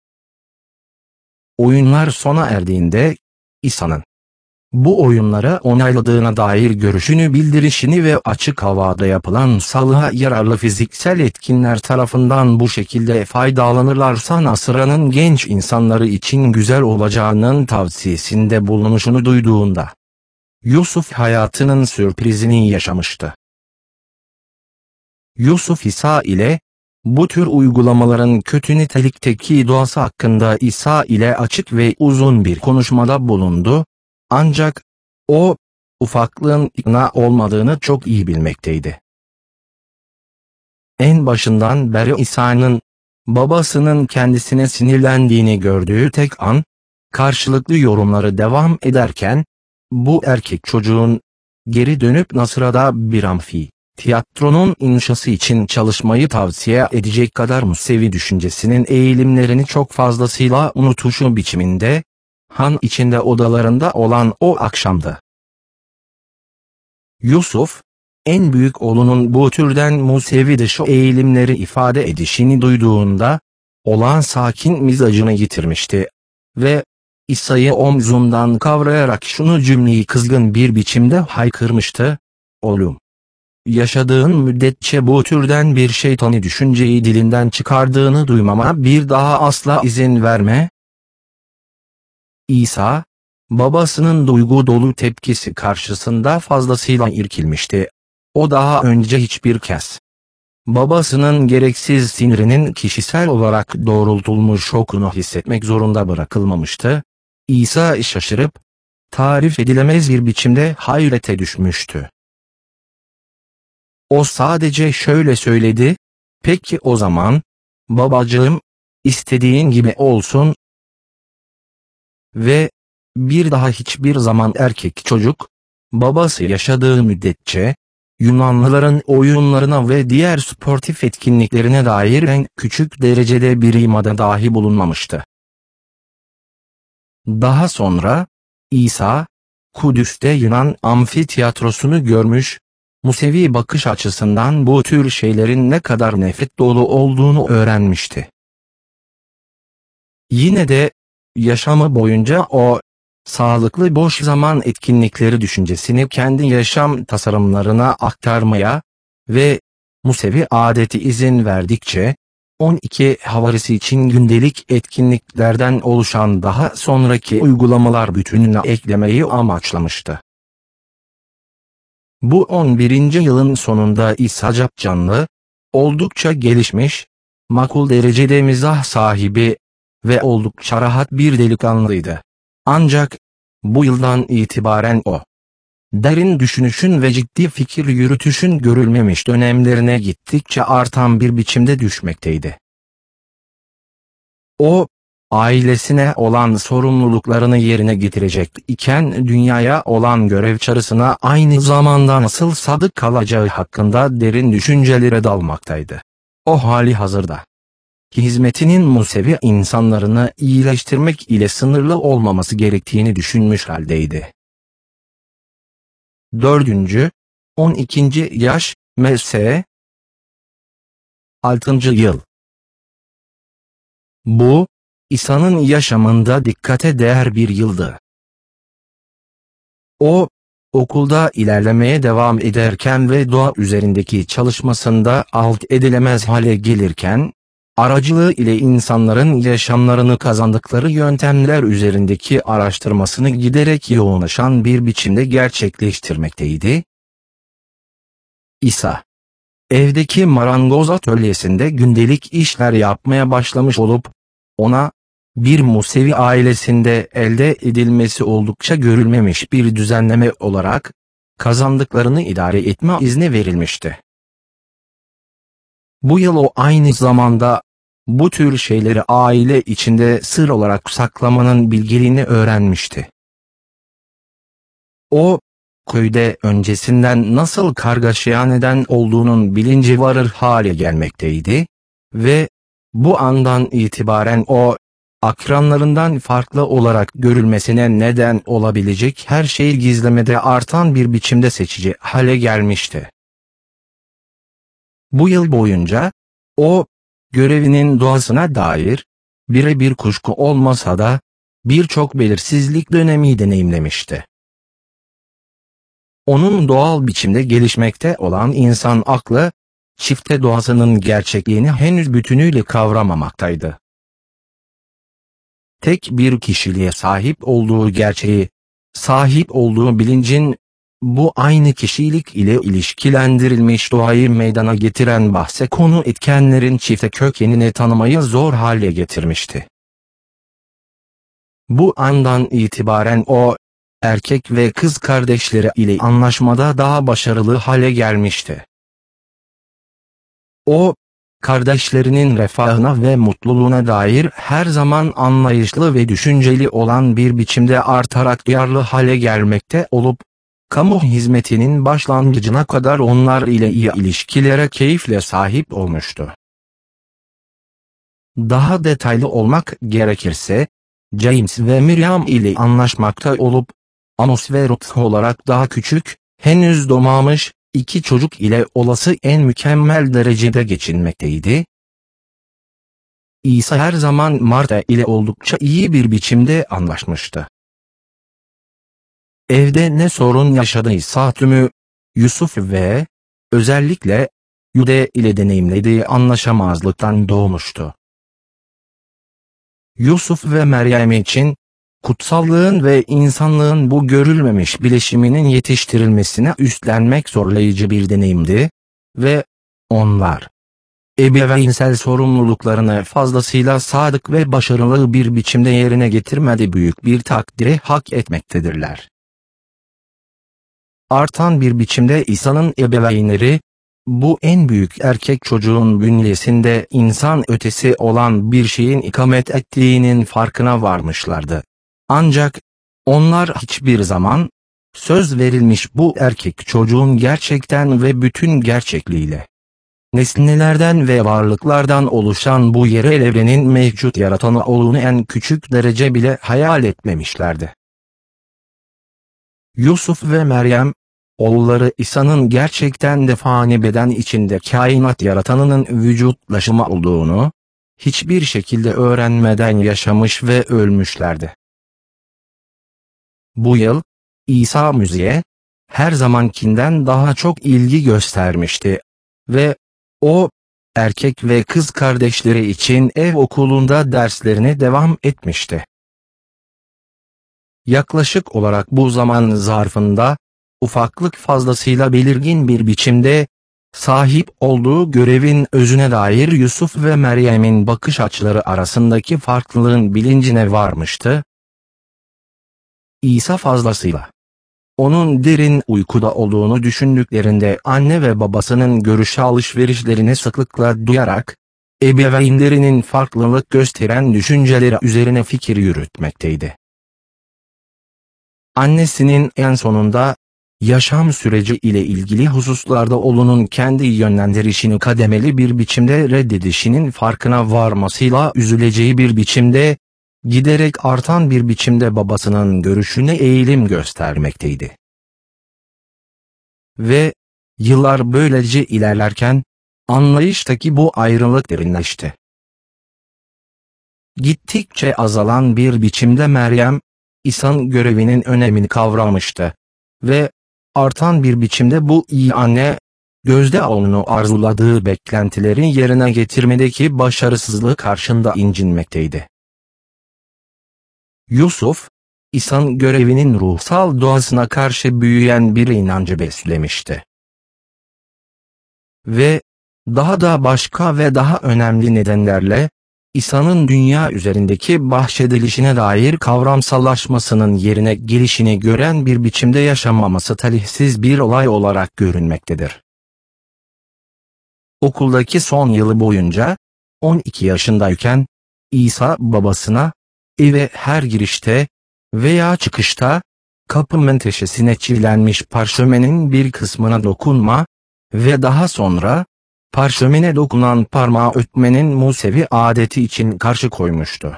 Oyunlar sona erdiğinde, İsa'nın bu oyunlara onayladığına dair görüşünü bildirişini ve açık havada yapılan sağlığa yararlı fiziksel etkinler tarafından bu şekilde faydalanırlarsa Nasıra'nın genç insanları için güzel olacağının tavsiyesinde bulunuşunu duyduğunda, Yusuf hayatının sürprizini yaşamıştı. Yusuf İsa ile, bu tür uygulamaların kötü nitelikteki doğası hakkında İsa ile açık ve uzun bir konuşmada bulundu, ancak, o, ufaklığın ikna olmadığını çok iyi bilmekteydi. En başından beri İsa'nın, babasının kendisine sinirlendiğini gördüğü tek an, karşılıklı yorumları devam ederken, bu erkek çocuğun, geri dönüp Nasıra'da bir amfi tiyatronun inşası için çalışmayı tavsiye edecek kadar Musevi düşüncesinin eğilimlerini çok fazlasıyla unutuşu biçiminde, han içinde odalarında olan o akşamdı. Yusuf, en büyük oğlunun bu türden Musevi dışı eğilimleri ifade edişini duyduğunda, olağan sakin mizacını yitirmişti ve İsa'yı omzundan kavrayarak şunu cümleyi kızgın bir biçimde haykırmıştı: "Oğlum, yaşadığın müddetçe bu türden bir şeytani düşünceyi dilinden çıkardığını duymama bir daha asla izin verme." İsa, babasının duygu dolu tepkisi karşısında fazlasıyla irkilmişti. O daha önce hiçbir kez, babasının gereksiz sinirinin kişisel olarak doğrultulmuş şokunu hissetmek zorunda bırakılmamıştı. İsa şaşırıp, tarif edilemez bir biçimde hayrete düşmüştü. O sadece şöyle söyledi: "Peki o zaman, "Babacığım, istediğin gibi olsun." Ve bir daha hiçbir zaman erkek çocuk, babası yaşadığı müddetçe, Yunanlıların oyunlarına ve diğer sportif etkinliklerine dair en küçük derecede bir imada dahi bulunmamıştı. Daha sonra, İsa, Kudüs'te Yunan amfiteyatrosunu görmüş, Musevi bakış açısından bu tür şeylerin ne kadar nefret dolu olduğunu öğrenmişti. Yine de, yaşamı boyunca o, sağlıklı boş zaman etkinlikleri düşüncesini kendi yaşam tasarımlarına aktarmaya ve Musevi adeti izin verdikçe, on iki havarisi için gündelik etkinliklerden oluşan daha sonraki uygulamalar bütününe eklemeyi amaçlamıştı. Bu on birinci yılın sonunda İsa canlı, oldukça gelişmiş, makul derecede mizah sahibi ve oldukça rahat bir delikanlıydı. Ancak, bu yıldan itibaren o, derin düşünüşün ve ciddi fikir yürütüşün görülmemiş dönemlerine gittikçe artan bir biçimde düşmekteydi. O, ailesine olan sorumluluklarını yerine getirecek iken dünyaya olan görev çağrısına aynı zamanda nasıl sadık kalacağı hakkında derin düşüncelere dalmaktaydı. O hali hazırda, hizmetinin Musevi insanlarını iyileştirmek ile sınırlı olmaması gerektiğini düşünmüş haldeydi. Dördüncü, on ikinci yaş, M S altıncı yıl. Bu, İsa'nın yaşamında dikkate değer bir yıldı. O, okulda ilerlemeye devam ederken ve doğa üzerindeki çalışmasında alt edilemez hale gelirken, aracılığı ile insanların yaşamlarını kazandıkları yöntemler üzerindeki araştırmasını giderek yoğunlaşan bir biçimde gerçekleştirmekteydi. İsa, evdeki marangoz atölyesinde gündelik işler yapmaya başlamış olup, ona, bir Musevi ailesinde elde edilmesi oldukça görülmemiş bir düzenleme olarak, kazandıklarını idare etme izni verilmişti. Bu yıl o aynı zamanda, bu tür şeyleri aile içinde sır olarak saklamanın bilgeliğini öğrenmişti. O, köyde öncesinden nasıl kargaşaya neden olduğunun bilinci varır hale gelmekteydi ve bu andan itibaren o, akranlarından farklı olarak görülmesine neden olabilecek her şeyi gizlemede artan bir biçimde seçici hale gelmişti. Bu yıl boyunca, o, görevinin doğasına dair, birebir kuşku olmasa da, birçok belirsizlik dönemi deneyimlemişti. Onun doğal biçimde gelişmekte olan insan aklı, çifte doğasının gerçekliğini henüz bütünüyle kavramamaktaydı. Tek bir kişiliğe sahip olduğu gerçeği, sahip olduğu bilincin, bu aynı kişilik ile ilişkilendirilmiş doğayı meydana getiren bahse konu etkenlerin çifte kökenini tanımayı zor hale getirmişti. Bu andan itibaren o, erkek ve kız kardeşleri ile anlaşmada daha başarılı hale gelmişti. O, kardeşlerinin refahına ve mutluluğuna dair her zaman anlayışlı ve düşünceli olan bir biçimde artarak duyarlı hale gelmekte olup, kamu hizmetinin başlangıcına kadar onlar ile iyi ilişkilere keyifle sahip olmuştu. Daha detaylı olmak gerekirse, James ve Miriam ile anlaşmakta olup, Amos ve Ruth olarak daha küçük, henüz doğmamış, iki çocuk ile olası en mükemmel derecede geçinmekteydi. İsa her zaman Marta ile oldukça iyi bir biçimde anlaşmıştı. Evde ne sorun yaşadıysa tümü, Yusuf ve, özellikle, Yude ile deneyimlediği anlaşamazlıktan doğmuştu. Yusuf ve Meryem için, kutsallığın ve insanlığın bu görülmemiş bileşiminin yetiştirilmesine üstlenmek zorlayıcı bir deneyimdi ve onlar, ebeveynsel sorumluluklarını fazlasıyla sadık ve başarılı bir biçimde yerine getirmede büyük bir takdire hak etmektedirler. Artan bir biçimde İsa'nın ebeveynleri, bu en büyük erkek çocuğun bünyesinde insan ötesi olan bir şeyin ikamet ettiğinin farkına varmışlardı. Ancak onlar hiçbir zaman söz verilmiş bu erkek çocuğun gerçekten ve bütün gerçekliğiyle nesnelerden ve varlıklardan oluşan bu yerel evrenin mevcut yaratanı olduğunu en küçük derece bile hayal etmemişlerdi. Yusuf ve Meryem, oğulları İsa'nın gerçekten de fani beden içinde kainat yaratanının vücutlaşımı olduğunu, hiçbir şekilde öğrenmeden yaşamış ve ölmüşlerdi. Bu yıl, İsa müziğe, her zamankinden daha çok ilgi göstermişti ve o, erkek ve kız kardeşleri için ev okulunda derslerine devam etmişti. Yaklaşık olarak bu zaman zarfında, ufaklık fazlasıyla belirgin bir biçimde, sahip olduğu görevin özüne dair Yusuf ve Meryem'in bakış açıları arasındaki farklılığın bilincine varmıştı. İsa fazlasıyla onun derin uykuda olduğunu düşündüklerinde anne ve babasının görüş alışverişlerini sıklıkla duyarak, ebeveynlerinin farklılık gösteren düşünceleri üzerine fikir yürütmekteydi. Annesinin en sonunda, yaşam süreci ile ilgili hususlarda oğlunun kendi yönlendirişini kademeli bir biçimde reddedişinin farkına varmasıyla üzüleceği bir biçimde, giderek artan bir biçimde babasının görüşüne eğilim göstermekteydi. Ve, yıllar böylece ilerlerken, anlayıştaki bu ayrılık derinleşti. Gittikçe azalan bir biçimde Meryem, İsa'nın görevinin önemini kavramıştı ve artan bir biçimde bu iyi anne, gözde oğlunu arzuladığı beklentilerin yerine getirmedeki başarısızlığı karşında incinmekteydi. Yusuf, İsa'nın görevinin ruhsal doğasına karşı büyüyen bir inancı beslemişti. Ve, daha da başka ve daha önemli nedenlerle, İsa'nın dünya üzerindeki bahşedilişine dair kavramsallaşmasının yerine gelişini gören bir biçimde yaşamaması talihsiz bir olay olarak görünmektedir. Okuldaki son yılı boyunca, on iki yaşındayken, İsa babasına, eve her girişte veya çıkışta, kapı menteşesine çivilenmiş parşömenin bir kısmına dokunma ve daha sonra, parşömene dokunan parmağı öpmenin Musevi adeti için karşı koymuştu.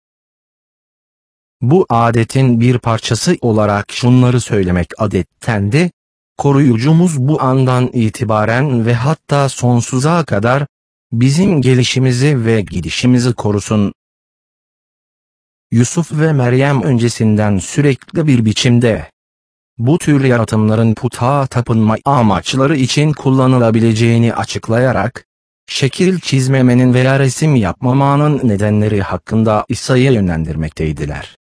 Bu adetin bir parçası olarak şunları söylemek adettendi, koruyucumuz bu andan itibaren ve hatta sonsuza kadar, bizim gelişimizi ve gidişimizi korusun. Yusuf ve Meryem öncesinden sürekli bir biçimde, bu tür yaratımların puta tapınma amaçları için kullanılabileceğini açıklayarak, şekil çizmemenin veya resim yapmamanın nedenleri hakkında İsa'ya yönlendirmekteydiler.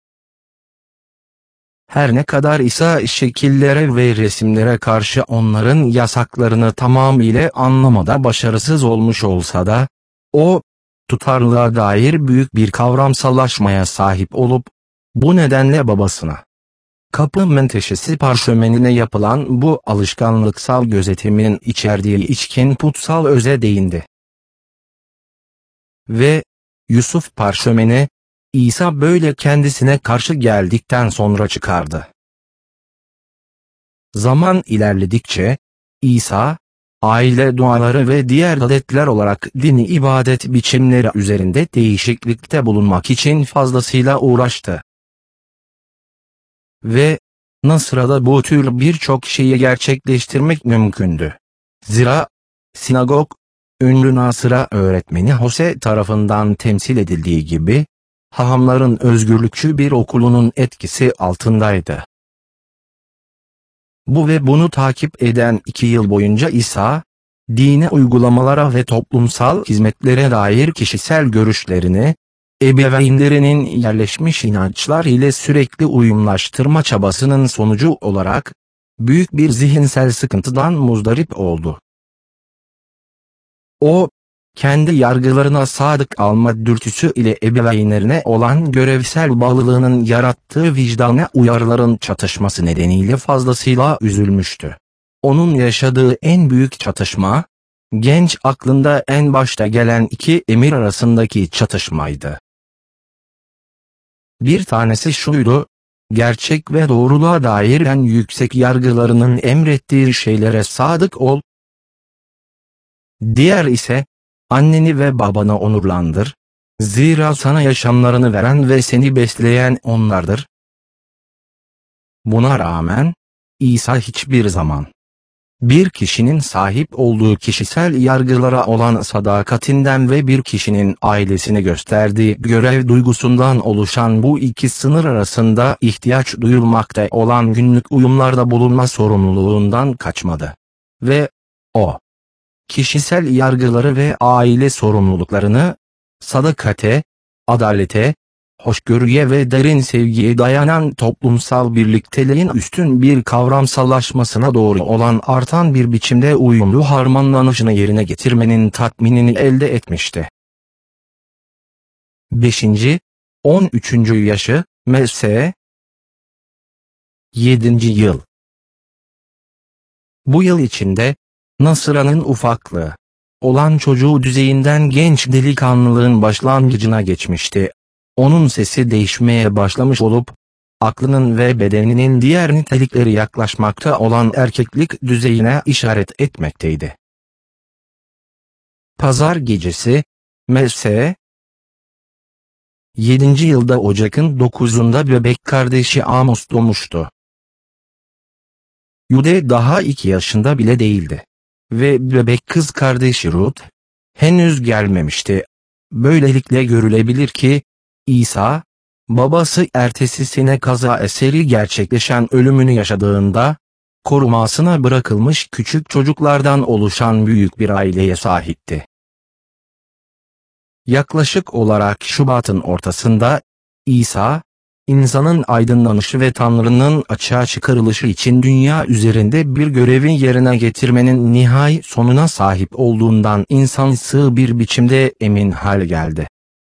Her ne kadar İsa şekillere ve resimlere karşı onların yasaklarını tamamıyla anlamada başarısız olmuş olsa da, o, tutarlılığa dair büyük bir kavramsallaşmaya sahip olup, bu nedenle babasına, kapı menteşesi parşömenine yapılan bu alışkanlıksal gözetimin içerdiği içkin kutsal öze değindi. Ve, Yusuf parşömeni, İsa böyle kendisine karşı geldikten sonra çıkardı. Zaman ilerledikçe, İsa, aile duaları ve diğer adetler olarak dini ibadet biçimleri üzerinde değişiklikte bulunmak için fazlasıyla uğraştı. Ve, Nasra'da bu tür birçok şeyi gerçekleştirmek mümkündü. Zira, sinagog, ünlü Nasıra öğretmeni Hose tarafından temsil edildiği gibi, hahamların özgürlükçü bir okulunun etkisi altındaydı. Bu ve bunu takip eden iki yıl boyunca İsa, dine uygulamalara ve toplumsal hizmetlere dair kişisel görüşlerini, ebeveynlerinin yerleşmiş inançlar ile sürekli uyumlaştırma çabasının sonucu olarak, büyük bir zihinsel sıkıntıdan muzdarip oldu. O, kendi yargılarına sadık kalma dürtüsü ile ebeveynlerine olan görevsel bağlılığının yarattığı vicdana uyarıların çatışması nedeniyle fazlasıyla üzülmüştü. Onun yaşadığı en büyük çatışma, genç aklında en başta gelen iki emir arasındaki çatışmaydı. Bir tanesi şuydu: gerçek ve doğruluğa dair en yüksek yargılarının emrettiği şeylere sadık ol. Diğer ise, anneni ve babanı onurlandır, zira sana yaşamlarını veren ve seni besleyen onlardır. Buna rağmen, İsa hiçbir zaman, bir kişinin sahip olduğu kişisel yargılara olan sadakatinden ve bir kişinin ailesine gösterdiği görev duygusundan oluşan bu iki sınır arasında ihtiyaç duyulmakta olan günlük uyumlarda bulunma sorumluluğundan kaçmadı. Ve o, kişisel yargıları ve aile sorumluluklarını, sadakate, adalete, hoşgörüye ve derin sevgiye dayanan toplumsal birlikteliğin üstün bir kavramsallaşmasına doğru olan artan bir biçimde uyumlu harmanlanışını yerine getirmenin tatminini elde etmişti. beşinci. on üçüncü yaşı, M S yedinci yıl. Bu yıl içinde, Nasıra'nın ufaklığı olan çocuğu düzeyinden genç delikanlılığın başlangıcına geçmişti. Onun sesi değişmeye başlamış olup, aklının ve bedeninin diğer nitelikleri yaklaşmakta olan erkeklik düzeyine işaret etmekteydi. Pazar gecesi, M S yedinci yılda Ocak'ın dokuzunda bebek kardeşi Amos doğmuştu. Yude daha iki yaşında bile değildi. Ve bebek kız kardeşi Ruth, henüz gelmemişti. Böylelikle görülebilir ki, İsa, babası ertesi sene kaza eseri gerçekleşen ölümünü yaşadığında, korumasına bırakılmış küçük çocuklardan oluşan büyük bir aileye sahipti. Yaklaşık olarak Şubat'ın ortasında, İsa, insanın aydınlanışı ve Tanrı'nın açığa çıkarılışı için dünya üzerinde bir görevin yerine getirmenin nihai sonuna sahip olduğundan insansı bir biçimde emin hale geldi.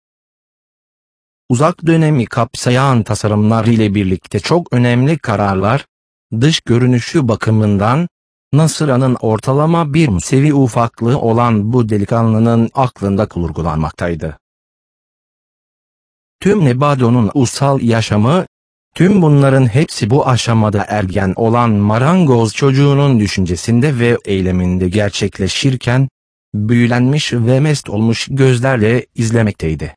Uzak dönemi kapsayan tasarımlar ile birlikte çok önemli kararlar, dış görünüşü bakımından, Nasıra'nın ortalama bir Musevi ufaklığı olan bu delikanlının aklında kurgulanmaktaydı. Tüm Nebado'nun ussal yaşamı, tüm bunların hepsi bu aşamada ergen olan marangoz çocuğunun düşüncesinde ve eyleminde gerçekleşirken, büyülenmiş ve mest olmuş gözlerle izlemekteydi.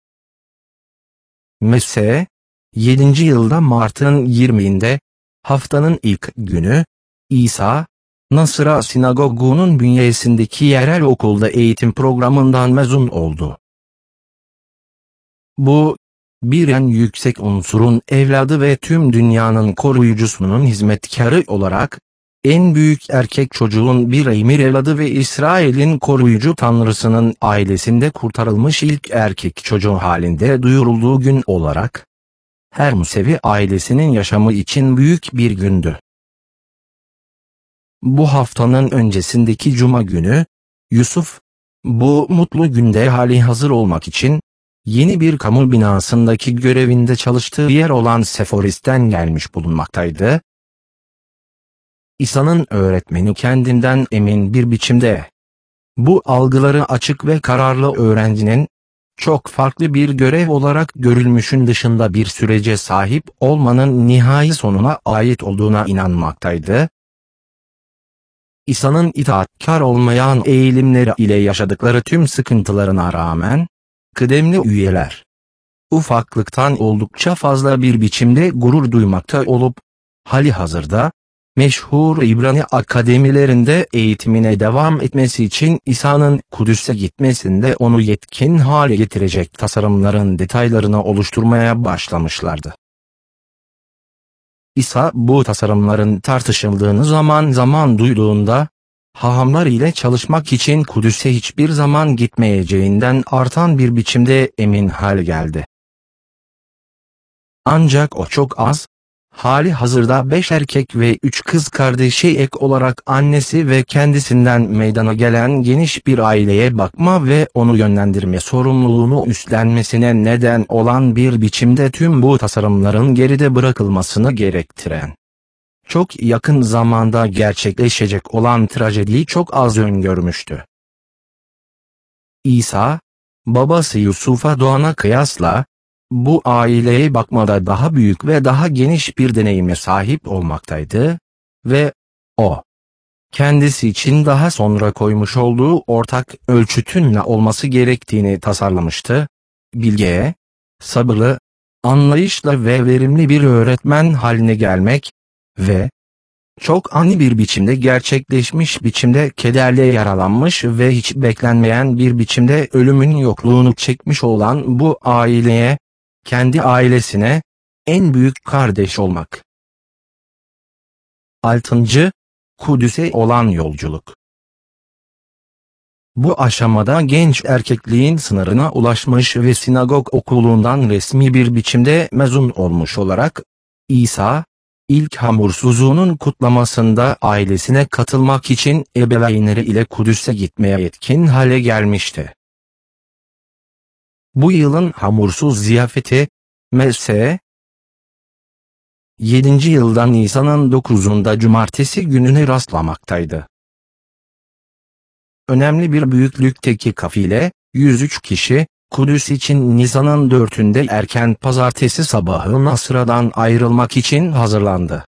M S yedinci yılda Mart'ın yirmiinde, haftanın ilk günü, İsa, Nasıra sinagogunun bünyesindeki yerel okulda eğitim programından mezun oldu. Bu, bir en yüksek unsurun evladı ve tüm dünyanın koruyucusunun hizmetkarı olarak, en büyük erkek çocuğun bir emir evladı ve İsrail'in koruyucu tanrısının ailesinde kurtarılmış ilk erkek çocuğu halinde duyurulduğu gün olarak, her Musevi ailesinin yaşamı için büyük bir gündü. Bu haftanın öncesindeki Cuma günü, Yusuf, bu mutlu günde hali hazır olmak için, yeni bir kamu binasındaki görevinde çalıştığı yer olan Seforis'ten gelmiş bulunmaktaydı. İsa'nın öğretmeni kendinden emin bir biçimde, bu algıları açık ve kararlı öğrencinin, çok farklı bir görev olarak görülmüşün dışında bir sürece sahip olmanın nihai sonuna ait olduğuna inanmaktaydı. İsa'nın itaatkar olmayan eğilimleri ile yaşadıkları tüm sıkıntılarına rağmen, kıdemli üyeler, ufaklıktan oldukça fazla bir biçimde gurur duymakta olup, halihazırda, meşhur İbrani akademilerinde eğitimine devam etmesi için İsa'nın Kudüs'e gitmesinde onu yetkin hale getirecek tasarımların detaylarını oluşturmaya başlamışlardı. İsa bu tasarımların tartışıldığını zaman zaman duyduğunda, hahamlar ile çalışmak için Kudüs'e hiçbir zaman gitmeyeceğinden artan bir biçimde emin hale geldi. Ancak o çok az, hali hazırda beş erkek ve üç kız kardeşi ek olarak annesi ve kendisinden meydana gelen geniş bir aileye bakma ve onu yönlendirme sorumluluğunu üstlenmesine neden olan bir biçimde tüm bu tasarımların geride bırakılmasını gerektiren çok yakın zamanda gerçekleşecek olan trajediyi çok az öngörmüştü. İsa, babası Yusuf'a doğana kıyasla, bu aileye bakmada daha büyük ve daha geniş bir deneyime sahip olmaktaydı ve o, kendisi için daha sonra koymuş olduğu ortak ölçütün ne olması gerektiğini tasarlamıştı. Bilgeye, sabırlı, anlayışlı ve verimli bir öğretmen haline gelmek ve çok ani bir biçimde gerçekleşmiş biçimde kederle yaralanmış ve hiç beklenmeyen bir biçimde ölümün yokluğunu çekmiş olan bu aileye, kendi ailesine, en büyük kardeş olmak. Altıncı, Kudüs'e olan yolculuk. Bu aşamada genç erkekliğin sınırına ulaşmış ve sinagog okulundan resmi bir biçimde mezun olmuş olarak, İsa, ilk hamursuzluğunun kutlamasında ailesine katılmak için ebeveynleri ile Kudüs'e gitmeye yetkin hale gelmişti. Bu yılın hamursuz ziyafeti, Messe, yedinci yıldan Nisan'ın dokuzunda cumartesi gününe rastlamaktaydı. Önemli bir büyüklükteki kafile, yüz üç kişi, Kudüs için Nisan'ın dördünde erken pazartesi sabahı Nasra'dan ayrılmak için hazırlandı.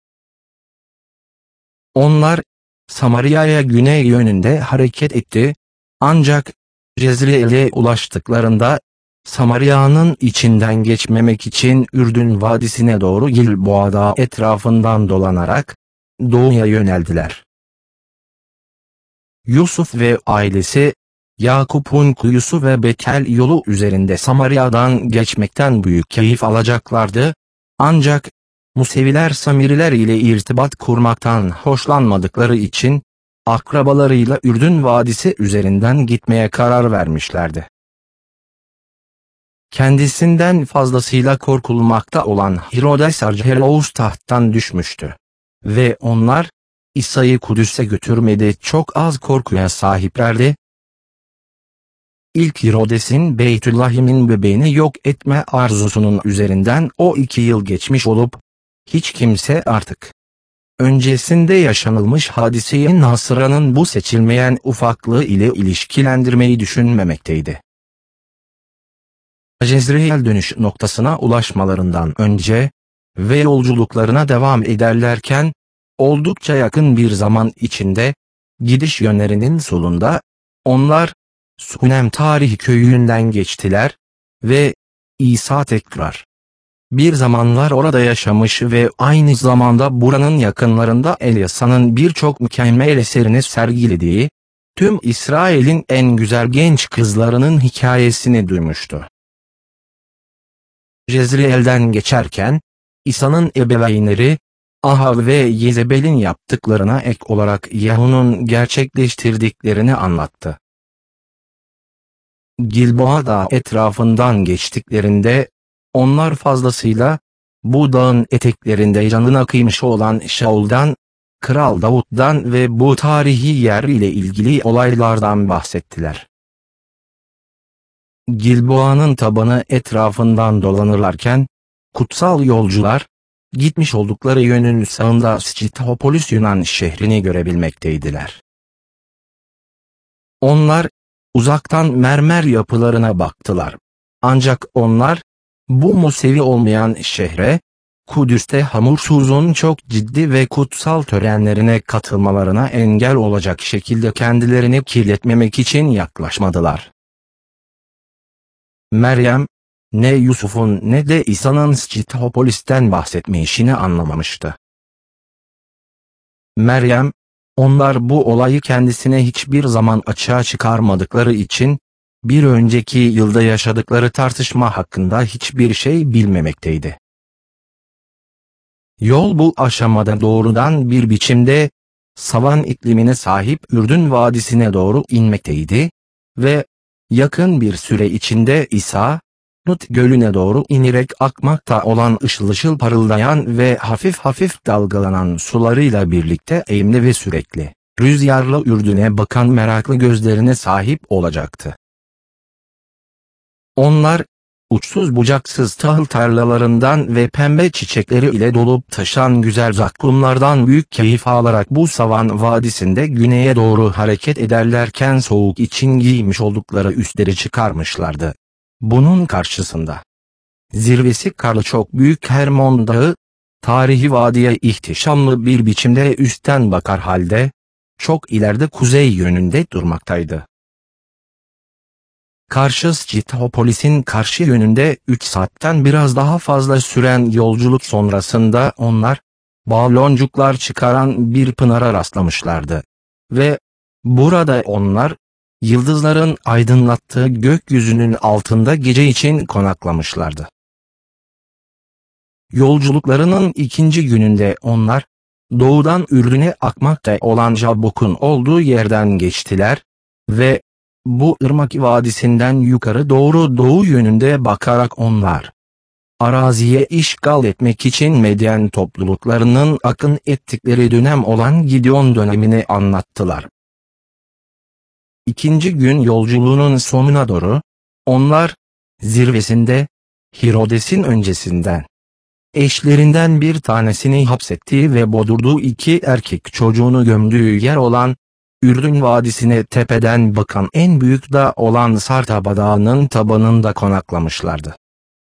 Onlar, Samarya'ya güney yönünde hareket etti, ancak, Cezreel'e ulaştıklarında, Samarya'nın içinden geçmemek için Ürdün Vadisi'ne doğru Gilboa Dağı etrafından dolanarak, doğuya yöneldiler. Yusuf ve ailesi, Yakup'un kuyusu ve Betel yolu üzerinde Samarya'dan geçmekten büyük keyif alacaklardı, ancak, Museviler Samiriler ile irtibat kurmaktan hoşlanmadıkları için, akrabalarıyla Ürdün Vadisi üzerinden gitmeye karar vermişlerdi. Kendisinden fazlasıyla korkulmakta olan Herodes Archelaus tahttan düşmüştü. Ve onlar, İsa'yı Kudüs'e götürmede çok az korkuya sahiplerdi. İlk Herodes'in Beytüllahim'in bebeğini yok etme arzusunun üzerinden o iki yıl geçmiş olup, hiç kimse artık, öncesinde yaşanılmış hadiseyi Nasra'nın bu seçilmeyen ufaklığı ile ilişkilendirmeyi düşünmemekteydi. Cezreel dönüş noktasına ulaşmalarından önce ve yolculuklarına devam ederlerken, oldukça yakın bir zaman içinde, gidiş yönlerinin solunda, onlar, Sunem Tarihi köyünden geçtiler ve İsa tekrar bir zamanlar orada yaşamış ve aynı zamanda buranın yakınlarında Elyasa'nın birçok mükemmel eserini sergilediği, tüm İsrail'in en güzel genç kızlarının hikayesini duymuştu. Cezreel'den geçerken, İsa'nın ebeveynleri, Ahav ve Yezebel'in yaptıklarına ek olarak Yahu'nun gerçekleştirdiklerini anlattı. Gilboa Dağı etrafından geçtiklerinde, onlar fazlasıyla, bu dağın eteklerinde canına kıymış olan Şaul'dan, Kral Davut'dan ve bu tarihi yer ile ilgili olaylardan bahsettiler. Gilboa'nın tabanı etrafından dolanırlarken, kutsal yolcular, gitmiş oldukları yönün sağında Scythopolis Yunan şehrini görebilmekteydiler. Onlar, uzaktan mermer yapılarına baktılar. Ancak onlar, bu Musevi olmayan şehre, Kudüs'te hamursuzun çok ciddi ve kutsal törenlerine katılmalarına engel olacak şekilde kendilerini kirletmemek için yaklaşmadılar. Meryem, ne Yusuf'un ne de İsa'nın Scythopolis'ten bahsetme işini anlamamıştı. Meryem, onlar bu olayı kendisine hiçbir zaman açığa çıkarmadıkları için, bir önceki yılda yaşadıkları tartışma hakkında hiçbir şey bilmemekteydi. Yol bu aşamada doğrudan bir biçimde, savan iklimine sahip Ürdün Vadisi'ne doğru inmekteydi ve yakın bir süre içinde İsa, Nut Gölü'ne doğru inerek akmakta olan ışıl ışıl parıldayan ve hafif hafif dalgalanan sularıyla birlikte eğimli ve sürekli, rüzgarlı Ürdün'e bakan meraklı gözlerine sahip olacaktı. Onlar, uçsuz bucaksız tahıl tarlalarından ve pembe çiçekleri ile dolup taşan güzel zakkumlardan büyük keyif alarak bu savan vadisinde güneye doğru hareket ederlerken soğuk için giymiş oldukları üstleri çıkarmışlardı. Bunun karşısında zirvesi karlı çok büyük Hermon Dağı, tarihi vadiye ihtişamlı bir biçimde üstten bakar halde, çok ileride kuzey yönünde durmaktaydı. Karşıs Çitopolis'in karşı yönünde üç saatten biraz daha fazla süren yolculuk sonrasında onlar, baloncuklar çıkaran bir pınara rastlamışlardı. Ve burada onlar, yıldızların aydınlattığı gökyüzünün altında gece için konaklamışlardı. Yolculuklarının ikinci gününde onlar, doğudan Ürdün'e akmakta olan Jabbok'un olduğu yerden geçtiler ve bu ırmak vadisinden yukarı doğru doğu yönünde bakarak onlar, araziye işgal etmek için Medyen topluluklarının akın ettikleri dönem olan Gideon dönemini anlattılar. İkinci gün yolculuğunun sonuna doğru, onlar, zirvesinde, Hirodes'in öncesinden, eşlerinden bir tanesini hapsettiği ve bodurduğu iki erkek çocuğunu gömdüğü yer olan, Ürdün Vadisi'ne tepeden bakan en büyük dağ olan Sartaba Dağı'nın tabanında konaklamışlardı.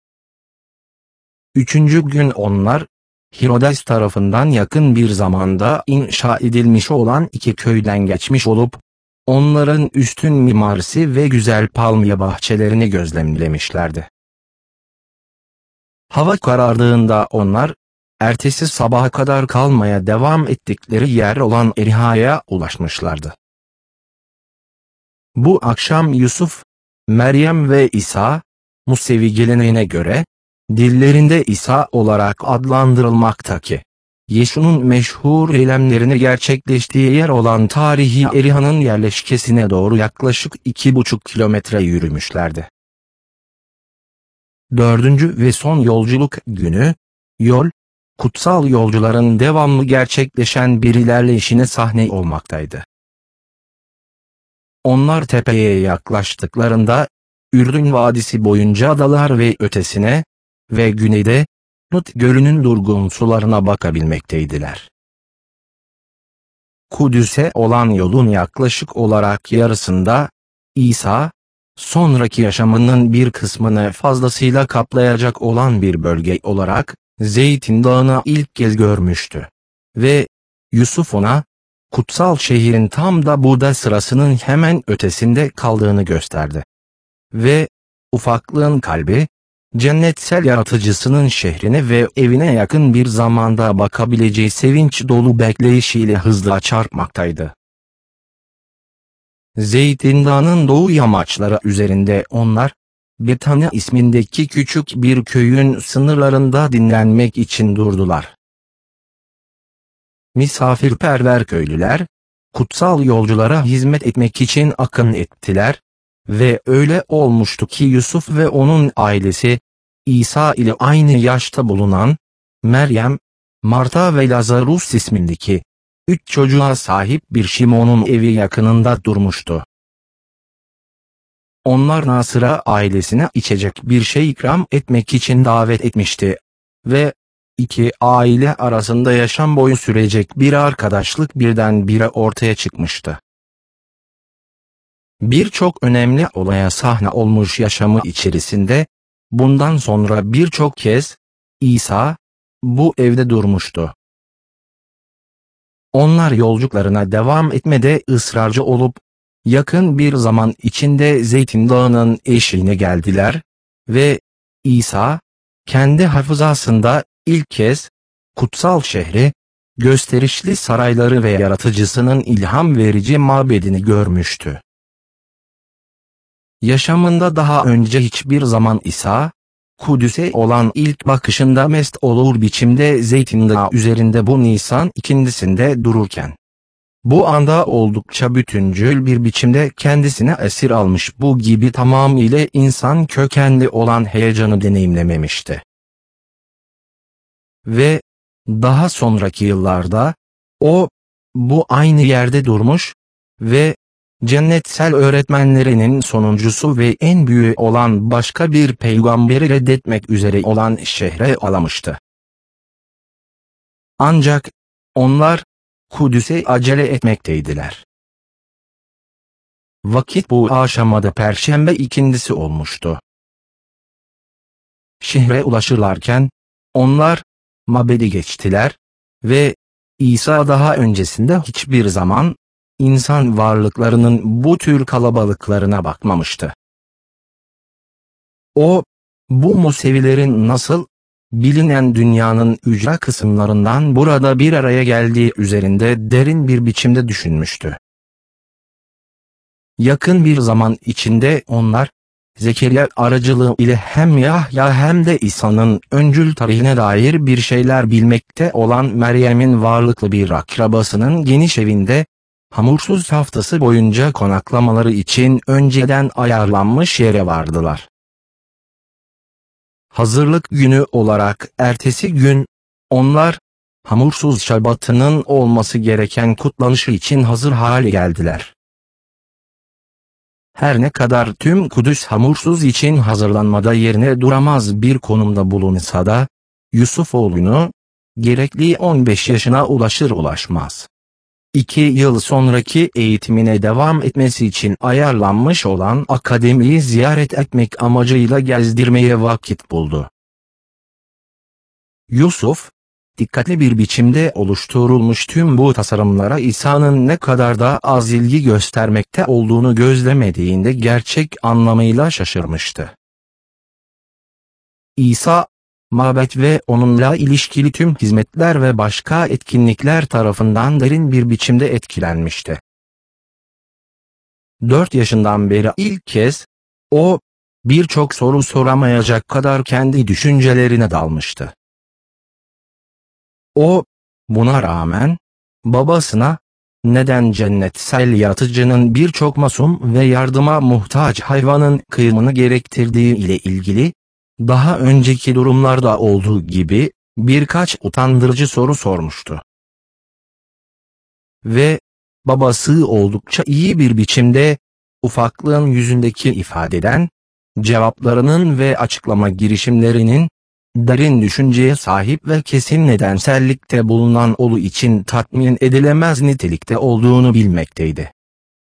Üçüncü gün onlar, Hirodes tarafından yakın bir zamanda inşa edilmiş olan iki köyden geçmiş olup, onların üstün mimarisi ve güzel palmiye bahçelerini gözlemlemişlerdi. Hava karardığında onlar, ertesi sabaha kadar kalmaya devam ettikleri yer olan Eriha'ya ulaşmışlardı. Bu akşam Yusuf, Meryem ve İsa, Musevi geleneğine göre, dillerinde İsa olarak adlandırılmaktaki, Yeşu'nun meşhur eylemlerini gerçekleştiği yer olan tarihi Eriha'nın yerleşkesine doğru yaklaşık iki buçuk kilometre yürümüşlerdi. Dördüncü ve son yolculuk günü, yol, kutsal yolcuların devamlı gerçekleşen bir ilerleyişine sahne olmaktaydı. Onlar tepeye yaklaştıklarında, Ürdün Vadisi boyunca adalar ve ötesine ve güneyde, Nut Gölü'nün durgun sularına bakabilmekteydiler. Kudüs'e olan yolun yaklaşık olarak yarısında, İsa, sonraki yaşamının bir kısmını fazlasıyla kaplayacak olan bir bölge olarak, Zeytin Dağı'nı ilk kez görmüştü. Ve Yusuf ona, kutsal şehrin tam da burada sırasının hemen ötesinde kaldığını gösterdi. Ve ufaklığın kalbi, cennetsel yaratıcısının şehrine ve evine yakın bir zamanda bakabileceği sevinç dolu bekleyişiyle hızla çarpmaktaydı. Zeytin Dağı'nın doğu yamaçları üzerinde onlar, Betanya ismindeki küçük bir köyün sınırlarında dinlenmek için durdular. Misafirperver köylüler, kutsal yolculara hizmet etmek için akın ettiler ve öyle olmuştu ki Yusuf ve onun ailesi, İsa ile aynı yaşta bulunan, Meryem, Marta ve Lazarus ismindeki, üç çocuğa sahip bir Şimon'un evi yakınında durmuştu. Onlar Nasır'a ailesine içecek bir şey ikram etmek için davet etmişti ve iki aile arasında yaşam boyu sürecek bir arkadaşlık birdenbire ortaya çıkmıştı. Birçok önemli olaya sahne olmuş yaşamı içerisinde, bundan sonra birçok kez, İsa, bu evde durmuştu. Onlar yolculuklarına devam etmede ısrarcı olup, yakın bir zaman içinde Zeytin Dağı'nın eşiğine geldiler ve İsa, kendi hafızasında ilk kez, kutsal şehri, gösterişli sarayları ve yaratıcısının ilham verici mabedini görmüştü. Yaşamında daha önce hiçbir zaman İsa, Kudüs'e olan ilk bakışında mest olur biçimde Zeytin Dağı üzerinde bu Nisan ikindisinde dururken, bu anda oldukça bütüncül bir biçimde kendisine esir almış bu gibi tamamıyla insan kökenli olan heyecanı deneyimlememişti. Ve daha sonraki yıllarda, o, bu aynı yerde durmuş ve cennetsel öğretmenlerinin sonuncusu ve en büyüğü olan başka bir peygamberi reddetmek üzere olan şehre alamıştı. Ancak onlar Kudüs'e acele etmekteydiler. Vakit bu aşamada perşembe ikindisi olmuştu. Şehre ulaşırlarken onlar mabedi geçtiler ve İsa daha öncesinde hiçbir zaman insan varlıklarının bu tür kalabalıklarına bakmamıştı. O, bu Musevilerin nasıl bilinen dünyanın ücra kısımlarından burada bir araya geldiği üzerinde derin bir biçimde düşünmüştü. Yakın bir zaman içinde onlar, Zekeriya aracılığı ile hem Yahya hem de İsa'nın öncül tarihine dair bir şeyler bilmekte olan Meryem'in varlıklı bir akrabasının geniş evinde, hamursuz haftası boyunca konaklamaları için önceden ayarlanmış yere vardılar. Hazırlık günü olarak ertesi gün, onlar, hamursuz şabatının olması gereken kutlanışı için hazır hale geldiler. Her ne kadar tüm Kudüs hamursuz için hazırlanmada yerine duramaz bir konumda bulunsa da, Yusuf oğlunu, gerekli on beş yaşına ulaşır ulaşmaz, iki yıl sonraki eğitimine devam etmesi için ayarlanmış olan akademiyi ziyaret etmek amacıyla gezdirmeye vakit buldu. Yusuf, dikkatli bir biçimde oluşturulmuş tüm bu tasarımlara İsa'nın ne kadar da az ilgi göstermekte olduğunu gözlemediğinde gerçek anlamıyla şaşırmıştı. İsa, mabet ve onunla ilişkili tüm hizmetler ve başka etkinlikler tarafından derin bir biçimde etkilenmişti. Dört yaşından beri ilk kez, o, birçok soru soramayacak kadar kendi düşüncelerine dalmıştı. O, buna rağmen, babasına, neden cennetsel yaratıcının birçok masum ve yardıma muhtaç hayvanın kıyımını gerektirdiği ile ilgili, daha önceki durumlarda olduğu gibi, birkaç utandırıcı soru sormuştu. Ve, babası oldukça iyi bir biçimde, ufaklığın yüzündeki ifadeden, cevaplarının ve açıklama girişimlerinin, derin düşünceye sahip ve kesin nedensellikte bulunan olu için tatmin edilemez nitelikte olduğunu bilmekteydi.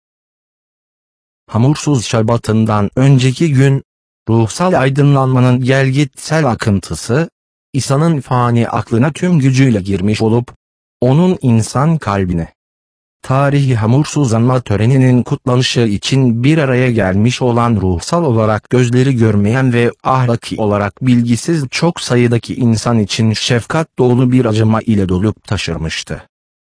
Hamursuz şabatından önceki gün, ruhsal aydınlanmanın gelgitsel akıntısı, İsa'nın fani aklına tüm gücüyle girmiş olup, onun insan kalbine, tarihi hamursuzlanma töreninin kutlanışı için bir araya gelmiş olan ruhsal olarak gözleri görmeyen ve ahlaki olarak bilgisiz çok sayıdaki insan için şefkat dolu bir acıma ile dolup taşırmıştı.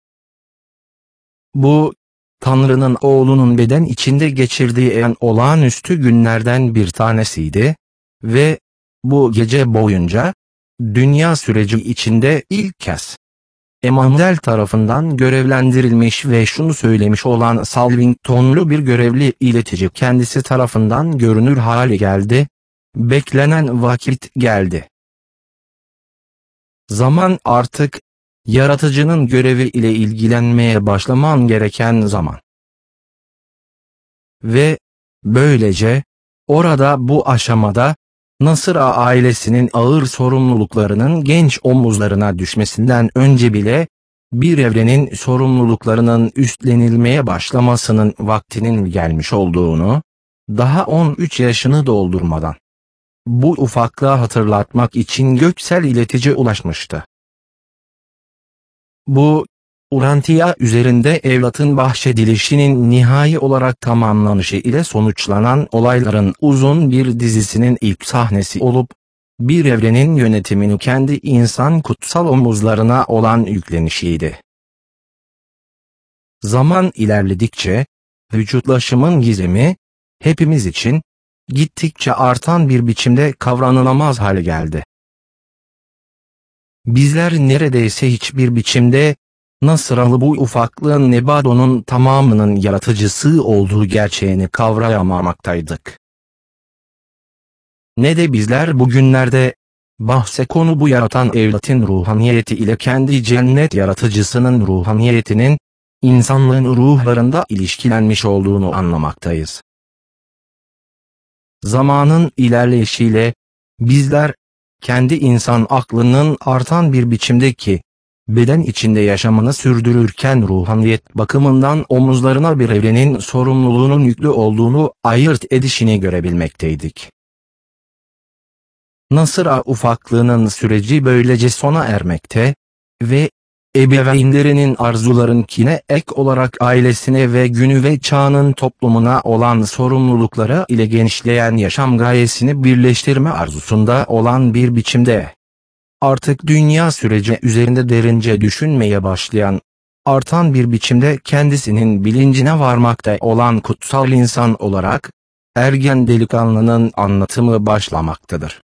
Bu, Tanrı'nın oğlunun beden içinde geçirdiği en olağanüstü günlerden bir tanesiydi ve bu gece boyunca, dünya süreci içinde ilk kez, Emanuel tarafından görevlendirilmiş ve şunu söylemiş olan Salvingtonlu bir görevli iletici kendisi tarafından görünür hale geldi, beklenen vakit geldi. Zaman artık, yaratıcının görevi ile ilgilenmeye başlaman gereken zaman. Ve, böylece, orada bu aşamada, Nasıra ailesinin ağır sorumluluklarının genç omuzlarına düşmesinden önce bile, bir evrenin sorumluluklarının üstlenilmeye başlamasının vaktinin gelmiş olduğunu, daha on üç yaşını doldurmadan, bu ufaklığa hatırlatmak için göksel iletici ulaşmıştı. Bu, Urantia üzerinde evlatın bahşedilişinin nihai olarak tamamlanışı ile sonuçlanan olayların uzun bir dizisinin ilk sahnesi olup, bir evrenin yönetimini kendi insan kutsal omuzlarına olan yüklenişiydi. Zaman ilerledikçe, vücutlaşımın gizemi, hepimiz için, gittikçe artan bir biçimde kavranılamaz hale geldi. Bizler neredeyse hiçbir biçimde, Nasıralı bu ufaklığın Nebado'nun tamamının yaratıcısı olduğu gerçeğini kavrayamamaktaydık. Ne de bizler bugünlerde, bahse konu bu yaratan evlatın ruhaniyeti ile kendi cennet yaratıcısının ruhaniyetinin, insanlığın ruhlarında ilişkilenmiş olduğunu anlamaktayız. Zamanın ilerleyişiyle, bizler, kendi insan aklının artan bir biçimdeki, beden içinde yaşamını sürdürürken ruhaniyet bakımından omuzlarına bir evrenin sorumluluğunun yüklü olduğunu ayırt edişini görebilmekteydik. Nasıra ufaklığının süreci böylece sona ermekte ve ebeveynlerinin arzularınkine ek olarak ailesine ve günü ve çağının toplumuna olan sorumlulukları ile genişleyen yaşam gayesini birleştirme arzusunda olan bir biçimde, artık dünya süreci üzerinde derince düşünmeye başlayan, artan bir biçimde kendisinin bilincine varmakta olan kutsal insan olarak, ergen delikanlının anlatımı başlamaktadır.